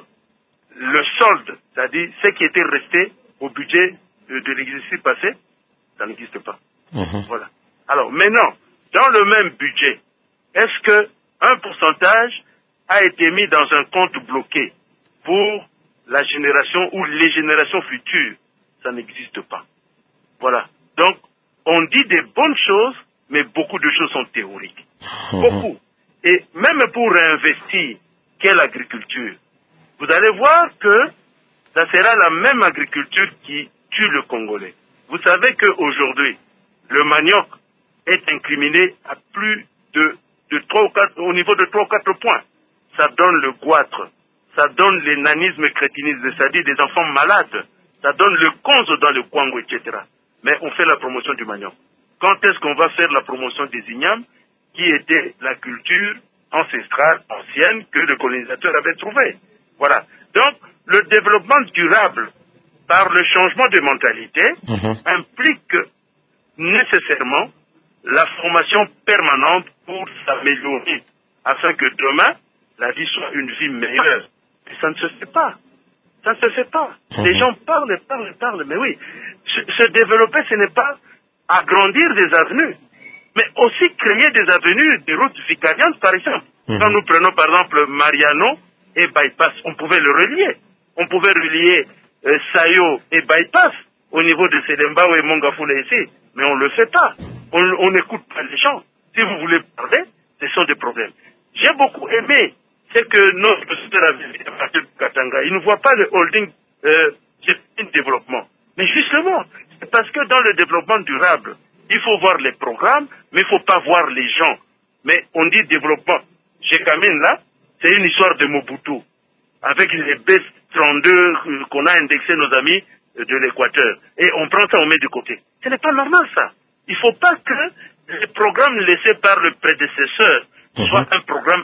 le solde, c'est-à-dire ce qui était resté au budget de, de l'exercice passé? Ça n'existe pas. Mhm. Voilà. Alors, maintenant, dans le même budget, est-ce que un pourcentage a été mis dans un compte bloqué pour la génération ou les générations futures? Ça n'existe pas. Voilà. Donc, on dit des bonnes choses, mais beaucoup de choses sont théoriques. Mhm. Beaucoup. Et même pour réinvestir, quelle agriculture? Vous allez voir que ça sera la même agriculture qui tue le Congolais. Vous savez qu'aujourd'hui, le manioc est incriminé à plus de, de trois ou quatre, au niveau de trois ou quatre points. Ça donne le goitre, ça donne l'énanisme crétinisme, c'est-à-dire des enfants malades, ça donne le conzo dans le Kwango, et cetera. Mais on fait la promotion du manioc. Quand est-ce qu'on va faire la promotion des ignames, qui était la culture ancestrale, ancienne, que le colonisateur avait trouvée? Voilà. Donc, le développement durable, par le changement de mentalité, Mhm. implique nécessairement la formation permanente pour s'améliorer, afin que demain, la vie soit une vie meilleure. Et ça ne se fait pas. Ça ne se fait pas. Mhm. Les gens parlent, parlent, parlent, mais oui, se, se développer, ce n'est pas agrandir des avenues, mais aussi créer des avenues, des routes vicariantes, par exemple. Mhm. Quand nous prenons, par exemple, Mariano et Bypass, on pouvait le relier. On pouvait relier euh, Sayo et Bypass au niveau de Sedembao et Mongafula ici, mais on ne le fait pas. On n'écoute pas les gens. Si vous voulez parler, ce sont des problèmes. J'ai beaucoup aimé ce que notre professeur a vu à partir de Katanga. Il ne voit pas le holding euh, développement. Mais justement, c'est parce que dans le développement durable, il faut voir les programmes, mais il ne faut pas voir les gens. Mais on dit développement. Chez Kamine, là, c'est une histoire de Mobutu, avec les B trente-deux qu'on a indexé nos amis de l'Équateur. Et on prend ça, on met de côté. Ce n'est pas normal, ça. Il ne faut pas que les programmes laissés par le prédécesseur Mhm. soient un programme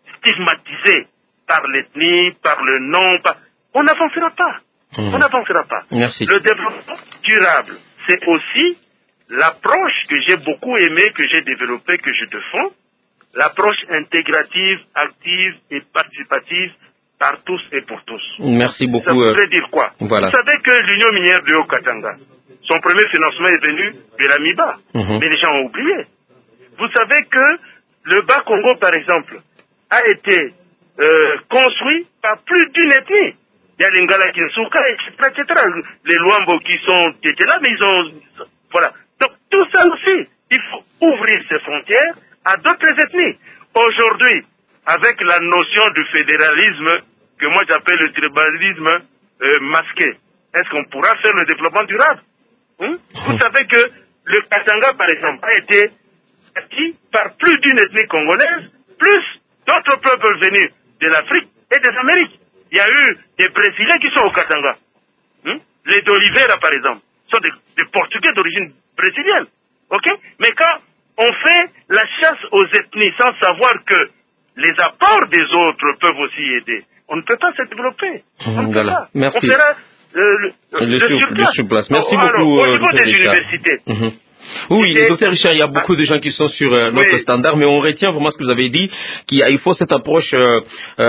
stigmatisé par l'ethnie, par le nom. Par... On n'avancera pas. Mhm. On n'avancera pas. Merci. Le développement durable, c'est aussi l'approche que j'ai beaucoup aimée, que j'ai développée, que je défends, l'approche intégrative, active et participative par tous et pour tous. Merci beaucoup. Ça voudrait euh, dire quoi? voilà. Vous savez que l'Union minière de Haut-Katanga, son premier financement est venu de la MIBA, Mhm. mais les gens ont oublié. Vous savez que le Bas-Congo, par exemple, a été euh, construit par plus d'une ethnie. Il y a les Ngala Kinsuka, et cetera, et cetera. Les Luambo qui sont qui étaient là, mais ils ont... Voilà. Donc tout ça aussi, il faut ouvrir ces frontières à d'autres ethnies. Aujourd'hui, avec la notion du fédéralisme, que moi j'appelle le tribalisme euh, masqué, est-ce qu'on pourra faire le développement durable? Hein? Vous savez que le Katanga, par exemple, a été acquis par plus d'une ethnie congolaise, plus d'autres peuples venus de l'Afrique et des Amériques. Il y a eu des Brésiliens qui sont au Katanga. Hmm? Les d'Oliveira, par exemple, sont des, des Portugais d'origine brésilienne. Ok? Mais quand on fait la chasse aux ethnies sans savoir que les apports des autres peuvent aussi aider, on ne peut pas se développer. On ne voilà. peut pas. Merci. On fera euh, le, le, le, sur, sur le surplace. Merci oh, beaucoup. Alors, au euh, niveau des Richard. universités. Mm-hmm. Oui, docteur Richard, il y a beaucoup de gens qui sont sur euh, notre oui. standard, mais on retient vraiment ce que vous avez dit, qu'il il faut cette approche euh,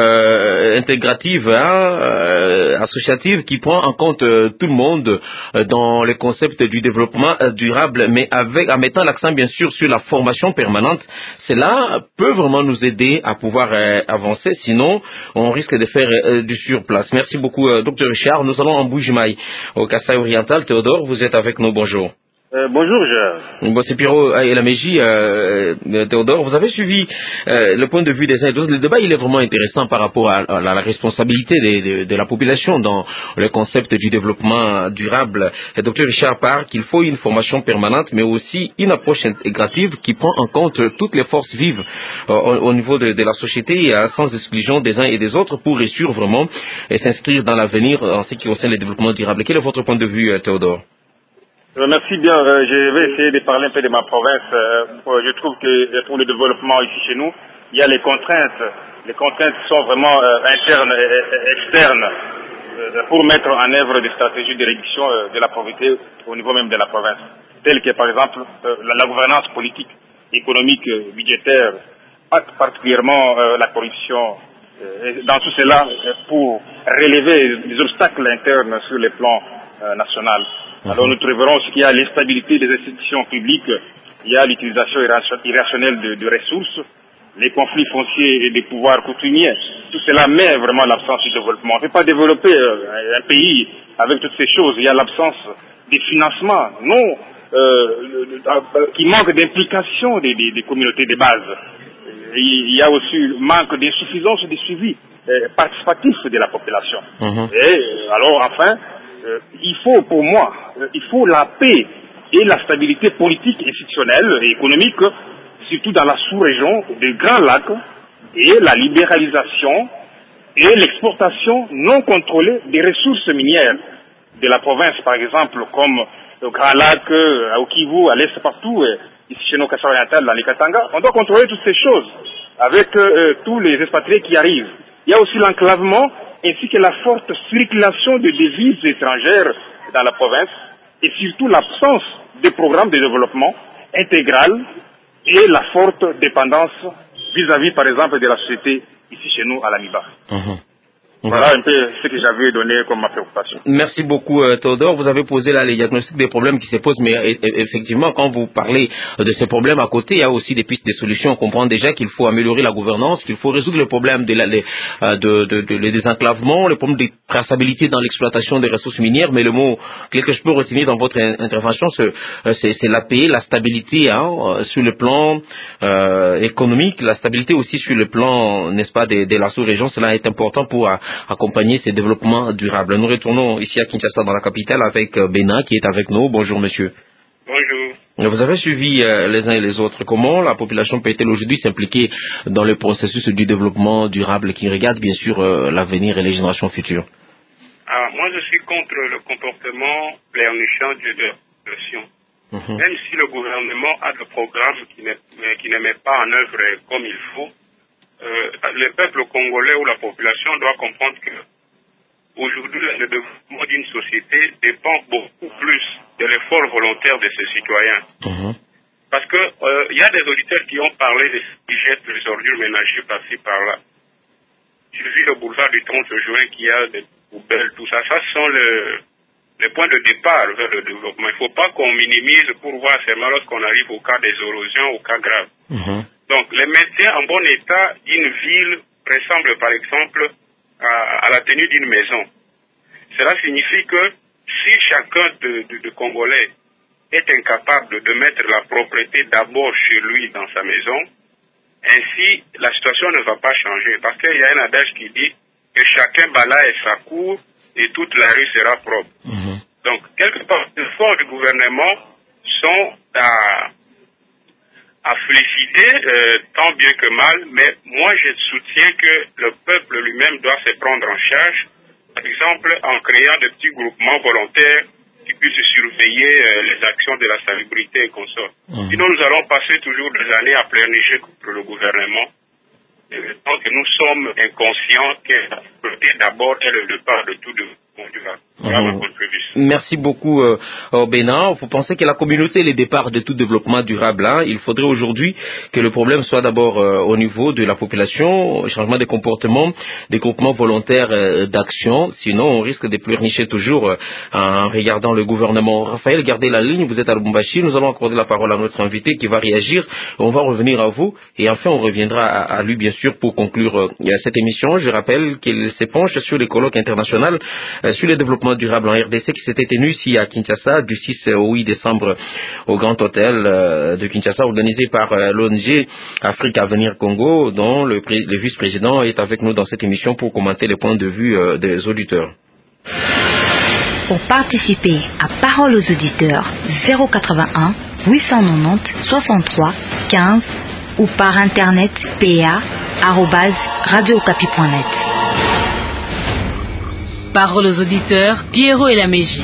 euh, intégrative, hein, euh, associative, qui prend en compte euh, tout le monde euh, dans les concepts du développement euh, durable, mais avec, en mettant l'accent bien sûr sur la formation permanente. Cela peut vraiment nous aider à pouvoir euh, avancer, sinon on risque de faire euh, du surplace. Merci beaucoup, euh, docteur Richard. Nous allons en Bujimaï, au Kasaï oriental. Théodore, vous êtes avec nous, bonjour. Euh, bonjour, je... Bon, c'est Pierrot et la Mégie, euh, Théodore. Vous avez suivi euh, le point de vue des uns et des autres. Le débat, il est vraiment intéressant par rapport à, à la responsabilité de, de, de la population dans le concept du développement durable. Le docteur Richard part qu'il faut une formation permanente, mais aussi une approche intégrative qui prend en compte toutes les forces vives euh, au, au niveau de, de la société, euh, sans exclusion des uns et des autres, pour réussir vraiment et s'inscrire dans l'avenir en ce qui concerne le développement durable. Quel est votre point de vue, Théodore? Merci bien. Euh, je vais essayer de parler un peu de ma province. Euh, je trouve que pour le développement ici chez nous, il y a les contraintes. Les contraintes sont vraiment euh, internes et externes euh, pour mettre en œuvre des stratégies de réduction euh, de la pauvreté au niveau même de la province. Telles que par exemple euh, la, la gouvernance politique, économique, euh, budgétaire, particulièrement euh, la corruption. Euh, et dans tout cela, euh, pour relever les obstacles internes sur le plan euh, national. Alors nous trouverons ce qu'il y a l'instabilité des institutions publiques, il y a l'utilisation irrationnelle de, de ressources, les conflits fonciers et des pouvoirs coutumiers. Tout cela met vraiment l'absence du développement. On ne peut pas développer euh, un pays avec toutes ces choses. Il y a l'absence des financements non, euh, euh, qui manque d'implication des, des, des communautés de base. Il y a aussi le manque d'insuffisance du suivi euh, participatif de la population. Mm-hmm. Et euh, alors enfin, Euh, il faut, pour moi, euh, il faut la paix et la stabilité politique, institutionnelle et économique, surtout dans la sous-région des Grands Lacs, et la libéralisation et l'exportation non contrôlée des ressources minières de la province, par exemple, comme le Grand Lac, euh, au Kivu, à l'est partout, euh, ici chez nos Kasaï oriental, dans les Katanga. On doit contrôler toutes ces choses avec euh, tous les expatriés qui arrivent. Il y a aussi l'enclavement ainsi que la forte circulation de devises étrangères dans la province et surtout l'absence de programmes de développement intégral et la forte dépendance vis-à-vis, par exemple, de la société ici chez nous à l'Amiba. Mmh. Voilà un peu ce que j'avais donné comme ma préoccupation. Merci beaucoup, euh, Théodore. Vous avez posé là les diagnostics des problèmes qui se posent, mais e effectivement, quand vous parlez de ces problèmes à côté, il y a aussi des pistes de solutions. On comprend déjà qu'il faut améliorer la gouvernance, qu'il faut résoudre le problème de, la, les, de, de, de, de désenclavement, le problème de traçabilité dans l'exploitation des ressources minières, mais le mot que je peux retenir dans votre intervention, c'est la paix, la stabilité hein, sur le plan euh, économique, la stabilité aussi sur le plan, n'est-ce pas, de, de la sous-région. Cela est important pour accompagner ces développements durables. Nous retournons ici à Kinshasa, dans la capitale, avec Bénin qui est avec nous. Bonjour, monsieur. Bonjour. Vous avez suivi euh, les uns et les autres. Comment la population peut-elle aujourd'hui s'impliquer dans le processus du développement durable qui regarde bien sûr euh, l'avenir et les générations futures? Ah, moi, je suis contre le comportement pleurnichant de la population. Mm-hmm. Même si le gouvernement a des programmes qui ne, qui ne mettent pas en œuvre comme il faut, Euh, le peuple congolais ou la population doit comprendre que aujourd'hui le développement d'une société dépend beaucoup plus de l'effort volontaire de ses citoyens. Mmh. Parce que il euh, y a des auditeurs qui ont parlé de ceux qui jettent les ordures ménagères par-ci par-là. J'ai vu le boulevard du trente juin qui a des poubelles, tout ça. Ça sont le, les points de départ vers le développement. Il ne faut pas qu'on minimise pour voir seulement lorsqu'on arrive au cas des érosions, au cas grave. Mmh. Donc, le maintien en bon état d'une ville ressemble, par exemple, à, à la tenue d'une maison. Cela signifie que si chacun de, de, de Congolais est incapable de mettre la propreté d'abord chez lui dans sa maison, ainsi, la situation ne va pas changer. Parce qu'il y a un adage qui dit que chacun balaye sa cour et toute la rue sera propre. Mmh. Donc, quelque part, les efforts du gouvernement sont à... à féliciter, euh, tant bien que mal, mais moi je soutiens que le peuple lui-même doit se prendre en charge, par exemple en créant de petits groupements volontaires qui puissent surveiller euh, les actions de la salubrité et consorts. Mmh. Sinon nous allons passer toujours des années à pleurnicher contre le gouvernement. Donc nous sommes inconscients que la sécurité d'abord est le départ de tout développement durable. Voilà ma contribution. Merci beaucoup, euh, Bénin. Vous pensez que la communauté est le départ de tout développement durable, hein? Il faudrait aujourd'hui que le problème soit d'abord euh, au niveau de la population, changement de comportement, des groupements volontaires euh, d'action. Sinon, on risque de pleurnicher toujours euh, en regardant le gouvernement. Raphaël, gardez la ligne. Vous êtes à Lubumbashi. Nous allons accorder la parole à notre invité qui va réagir. On va revenir à vous et enfin on reviendra à, à lui, bien sûr, pour conclure euh, cette émission. Je rappelle qu'il s'épanche sur les colloques internationaux euh, sur le développement durable en R D C qui s'était tenu ici à Kinshasa du six au huit décembre au Grand Hôtel euh, de Kinshasa, organisé par euh, l'O N G Afrique Avenir Congo, dont le, le vice-président est avec nous dans cette émission pour commenter les points de vue euh, des auditeurs. Pour participer à Parole aux auditeurs, zéro quatre-vingt-un huit cent quatre-vingt-dix soixante-trois quinze ou par internet p a arobase radio okapi point net. Parole aux auditeurs, Pierrot et la Mégie.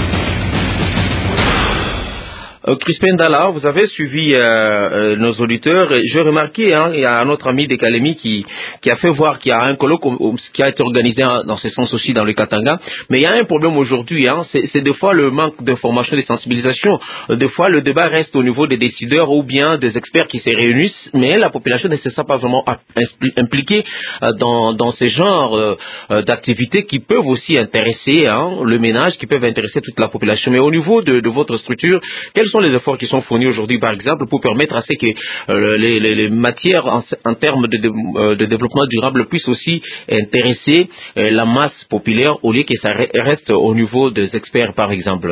Euh, Crispin Dalla, vous avez suivi euh, euh, nos auditeurs. J'ai remarqué, hein, il y a un autre ami d'Ekalemi qui, qui a fait voir qu'il y a un colloque qui a été organisé hein, dans ce sens aussi dans le Katanga. Mais il y a un problème aujourd'hui, hein, c'est des fois le manque d'information et de sensibilisation. Euh, des fois, le débat reste au niveau des décideurs ou bien des experts qui se réunissent, mais la population ne se sent pas vraiment impliquée euh, dans, dans ce genre euh, d'activités qui peuvent aussi intéresser hein, le ménage, qui peuvent intéresser toute la population. Mais au niveau de, de votre structure, quels sont les efforts qui sont fournis aujourd'hui, par exemple, pour permettre à ce que euh, les, les, les matières en, en termes de, de, euh, de développement durable puissent aussi intéresser euh, la masse populaire au lieu que ça reste au niveau des experts, par exemple?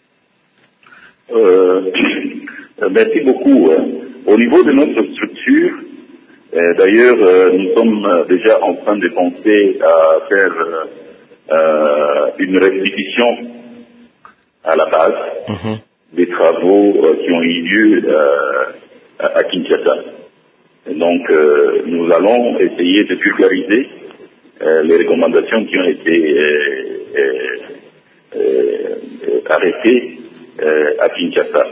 euh, Merci beaucoup. Au niveau de notre structure, euh, d'ailleurs, euh, nous sommes déjà en train de penser à faire euh, une restitution à la base. Mm-hmm. des travaux euh, qui ont eu lieu euh, à Kinshasa. Et donc, euh, nous allons essayer de vulgariser euh, les recommandations qui ont été euh, euh, euh, arrêtées euh, à Kinshasa.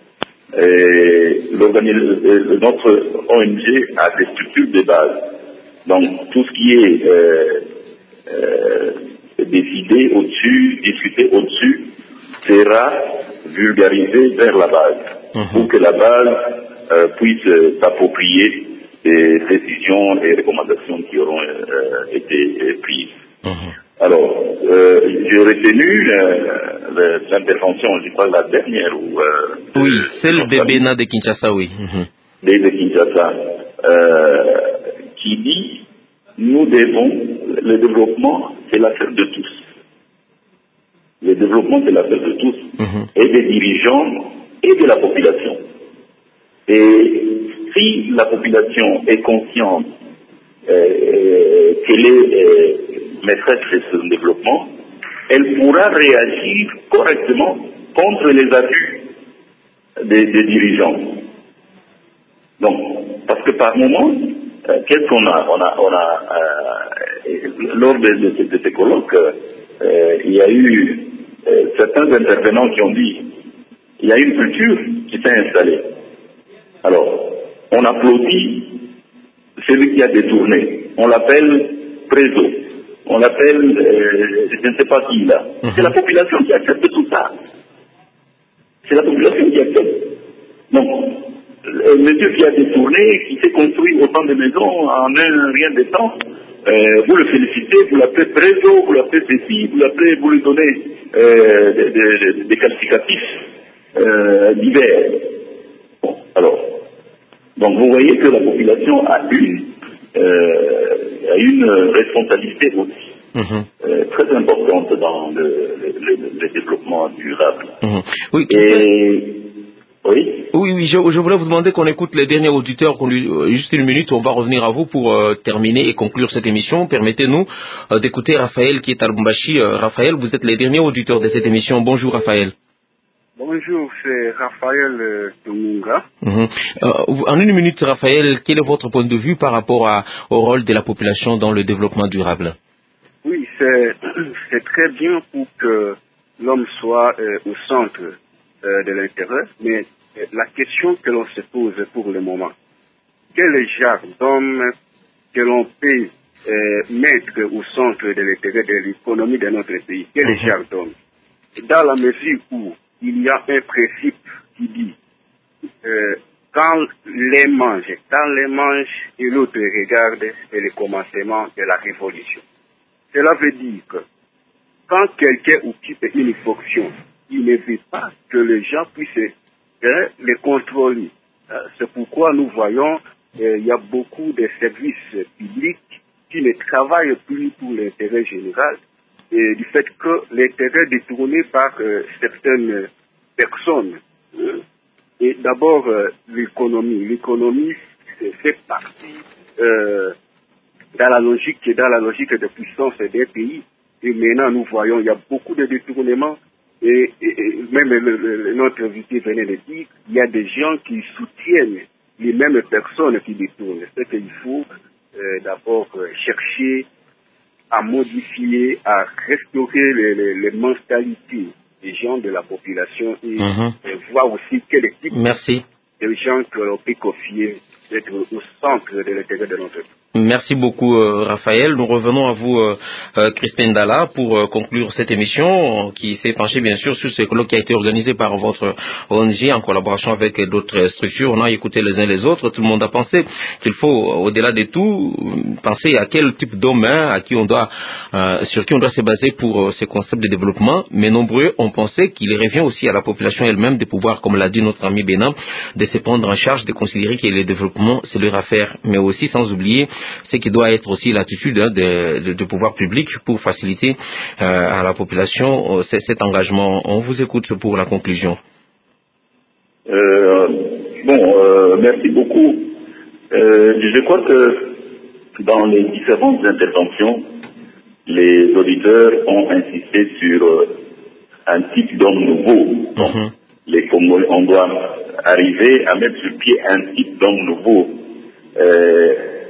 Et notre O N G a des structures de base. Donc, tout ce qui est euh, euh, décidé au-dessus, discuté au-dessus, sera vulgarisé vers la base, mmh. pour que la base euh, puisse euh, s'approprier des décisions et recommandations qui auront euh, été euh, prises. Mmh. Alors, euh, j'ai retenu euh, l'intervention, je crois la dernière. Où, euh, oui, celle de Bénin de Kinshasa, oui. Mmh. De Kinshasa, euh, qui dit, nous devons, le développement, c'est l'affaire de tous. Le développement, c'est l'affaire de tous, mmh. et des dirigeants et de la population. Et si la population est consciente euh, qu'elle est euh, maîtresse de ce développement, elle pourra réagir correctement contre les abus des, des dirigeants. Donc, parce que par moment, euh, qu'est-ce qu'on a On a, on a euh, lors de, de, de ces colloques, euh, il y a eu euh, certains intervenants qui ont dit il y a une culture qui s'est installée. Alors, on applaudit celui qui a détourné. On l'appelle préso. On l'appelle, euh, je ne sais pas qui là. Mm-hmm. C'est la population qui accepte tout ça. C'est la population qui accepte. Donc, le monsieur qui a détourné, qui s'est construit autant de maisons en un rien de temps, euh, vous le félicitez, vous l'appelez préso, vous l'appelez ceci, vous l'appelez, vous lui donnez euh, des, des, des qualificatifs euh, divers. Bon, alors, donc vous voyez que la population a une, euh, a une responsabilité aussi. Mmh. Euh, très importante dans le, le, le développement durable. Mmh. Oui. Et oui. Oui, oui, je, je voulais vous demander qu'on écoute les derniers auditeurs, qu'on lui, juste une minute, on va revenir à vous pour euh, terminer et conclure cette émission. Permettez-nous euh, d'écouter Raphaël qui est à Lubumbashi. Euh, Raphaël, vous êtes les derniers auditeurs de cette émission. Bonjour Raphaël. Bonjour, c'est Raphaël euh, Tomunga. Mm-hmm. euh, en une minute, Raphaël, quel est votre point de vue par rapport à, au rôle de la population dans le développement durable? Oui, c'est, c'est très bien pour que l'homme soit euh, au centre euh, de l'intérêt, mais euh, la question que l'on se pose pour le moment, quel genre d'homme que l'on peut euh, mettre au centre de l'intérêt de l'économie de notre pays? Quel mm-hmm. genre d'homme? Dans la mesure où il y a un principe qui dit euh, quand l'un mange, quand l'un mange et l'autre regarde, c'est le commencement de la révolution. Cela veut dire que quand quelqu'un occupe une fonction, il ne veut pas que les gens puissent euh, les contrôler. Euh, c'est pourquoi nous voyons il euh, y a beaucoup de services publics qui ne travaillent plus pour l'intérêt général, et du fait que l'intérêt est détourné par euh, certaines personnes. Euh, et d'abord, euh, l'économie. L'économie fait partie euh, dans la logique, dans la logique de puissance des pays. Et maintenant, nous voyons, il y a beaucoup de détournements. Et, et, et même le, le, notre invité venait de dire, il y a des gens qui soutiennent les mêmes personnes qui détournent. C'est qu'il faut euh, d'abord euh, chercher à modifier, à restaurer les, les, les mentalités des gens de la population et, mm-hmm. et voir aussi quel type Merci. de gens que l'on peut confier d'être au centre de l'intérêt de notre pays. Merci beaucoup, euh, Raphaël. Nous revenons à vous, euh, euh, Crispin Dalla, pour euh, conclure cette émission qui s'est penchée bien sûr sur ce colloque qui a été organisé par votre O N G en collaboration avec d'autres structures. On a écouté les uns les autres. Tout le monde a pensé qu'il faut, au-delà de tout, penser à quel type d'homme hein, à qui on doit, euh, sur qui on doit se baser pour euh, ce concept de développement. Mais nombreux ont pensé qu'il revient aussi à la population elle-même de pouvoir, comme l'a dit notre ami Bénin, de se prendre en charge, de considérer que le développement c'est leur affaire, mais aussi sans oublier ce qui doit être aussi l'attitude hein, de, de, de pouvoir public pour faciliter euh, à la population euh, cet engagement. On vous écoute pour la conclusion. Euh, bon, euh, merci beaucoup. Euh, je crois que dans les différentes interventions, les auditeurs ont insisté sur euh, un type d'homme nouveau. Mm-hmm. Les Congolais, on doit arriver à mettre sur pied un type d'homme nouveau. Euh,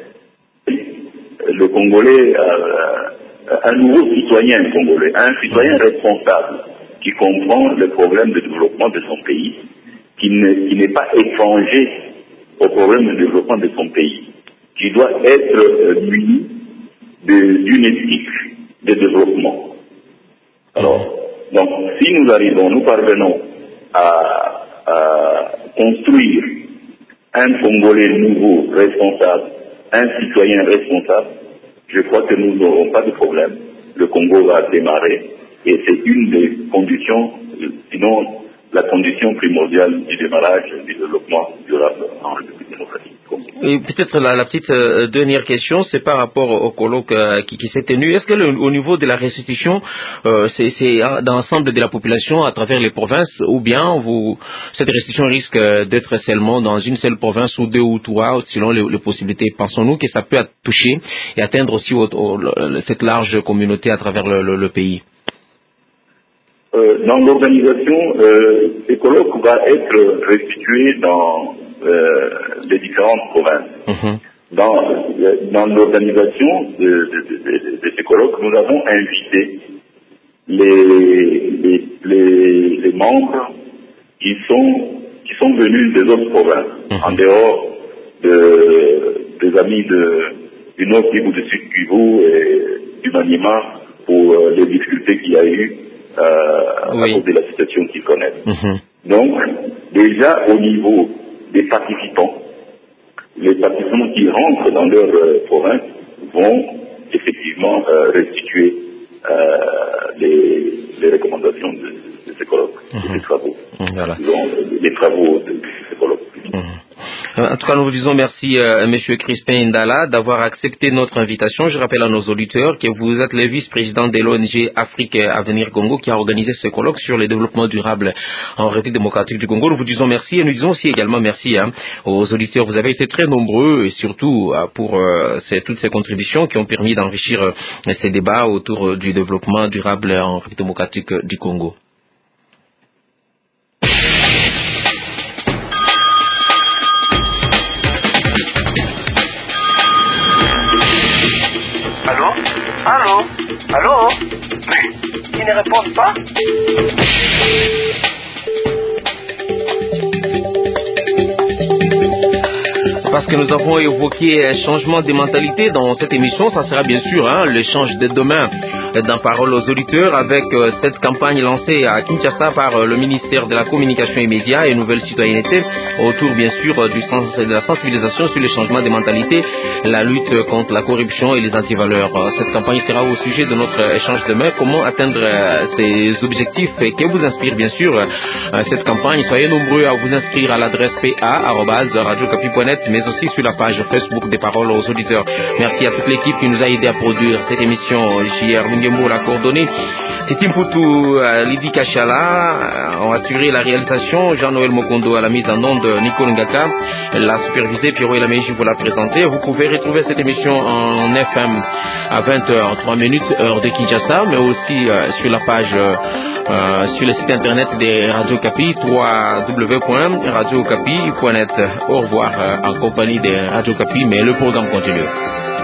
le Congolais, euh, un nouveau citoyen congolais, un citoyen responsable qui comprend le problème de développement de son pays, qui ne, qui n'est pas étranger au problème de développement de son pays, qui doit être euh, muni d'une éthique de développement. Alors, donc, si nous arrivons, nous parvenons à, à construire un Congolais nouveau, responsable, un citoyen responsable, je crois que nous n'aurons pas de problème. Le Congo va démarrer et c'est une des conditions, sinon la condition primordiale du démarrage du développement durable en République démocratique. Et peut-être la, la petite euh, dernière question, c'est par rapport au colloque euh, qui, qui s'est tenu. Est-ce que le, au niveau de la restitution, euh, c'est, c'est dans l'ensemble de la population à travers les provinces, ou bien vous, cette restitution risque d'être seulement dans une seule province ou deux ou trois, selon les, les possibilités? Pensons-nous que ça peut toucher et atteindre aussi au, au, cette large communauté à travers le, le, le pays? Euh, dans l'organisation, euh, ces colloques va être restitués dans euh, les différentes provinces. Mm-hmm. Dans, dans l'organisation de, de, de, de ces colloques, nous avons invité les, les, les, les membres qui sont, qui sont venus des autres provinces, mm-hmm. en dehors de, des amis de, du Nord Kivu, du Sud Kivu et du Maniema pour euh, les difficultés qu'il y a eu Euh, oui. à cause de la situation qu'ils connaissent. Mm-hmm. Donc, déjà au niveau des participants, les participants qui rentrent dans leur euh, province vont effectivement euh, restituer euh, les, les recommandations de, de ces colloques, mm-hmm. de ces travaux, voilà. Donc, les travaux de, de ces colloques. Mm-hmm. En tout cas, nous vous disons merci, euh, Monsieur Crispin Dalla, d'avoir accepté notre invitation. Je rappelle à nos auditeurs que vous êtes le vice-président de l'O N G Afrique Avenir Congo qui a organisé ce colloque sur le développement durable en République démocratique du Congo. Nous vous disons merci et nous disons aussi également merci hein, aux auditeurs. Vous avez été très nombreux et surtout euh, pour euh, ces, toutes ces contributions qui ont permis d'enrichir euh, ces débats autour euh, du développement durable en République démocratique du Congo. Allô? Mais ils ne répondent pas. Parce que nous avons évoqué un changement de mentalité dans cette émission, ça sera bien sûr hein, l'échange de demain dans Parole aux auditeurs avec euh, cette campagne lancée à Kinshasa par euh, le ministère de la Communication et Médias et Nouvelle Citoyenneté autour bien sûr euh, du sens, de la sensibilisation sur les changements de mentalité, la lutte contre la corruption et les antivaleurs. Euh, cette campagne sera au sujet de notre échange demain, comment atteindre euh, ces objectifs et que vous inspire bien sûr euh, cette campagne. Soyez nombreux à vous inscrire à l'adresse p a arobase radio capi point net mais aussi sur la page Facebook des Paroles aux auditeurs. Merci à toute l'équipe qui nous a aidé à produire cette émission. J R Lungembo l'a coordonnée. Titi Mputu, Lydie Kachala ont assuré la réalisation. Jean-Noël Mokondo à la mise en onde, Nico Ngaka l'a supervisé. Pierrot Elameji vous l'a présenté. Vous pouvez retrouver cette émission en F M à vingt heures trois minutes heure de Kinshasa, mais aussi euh, sur la page euh, sur le site internet des Radio Capi, w w w point radio capi point net. Au revoir euh, en compagnie des Radio Capi, mais le programme continue.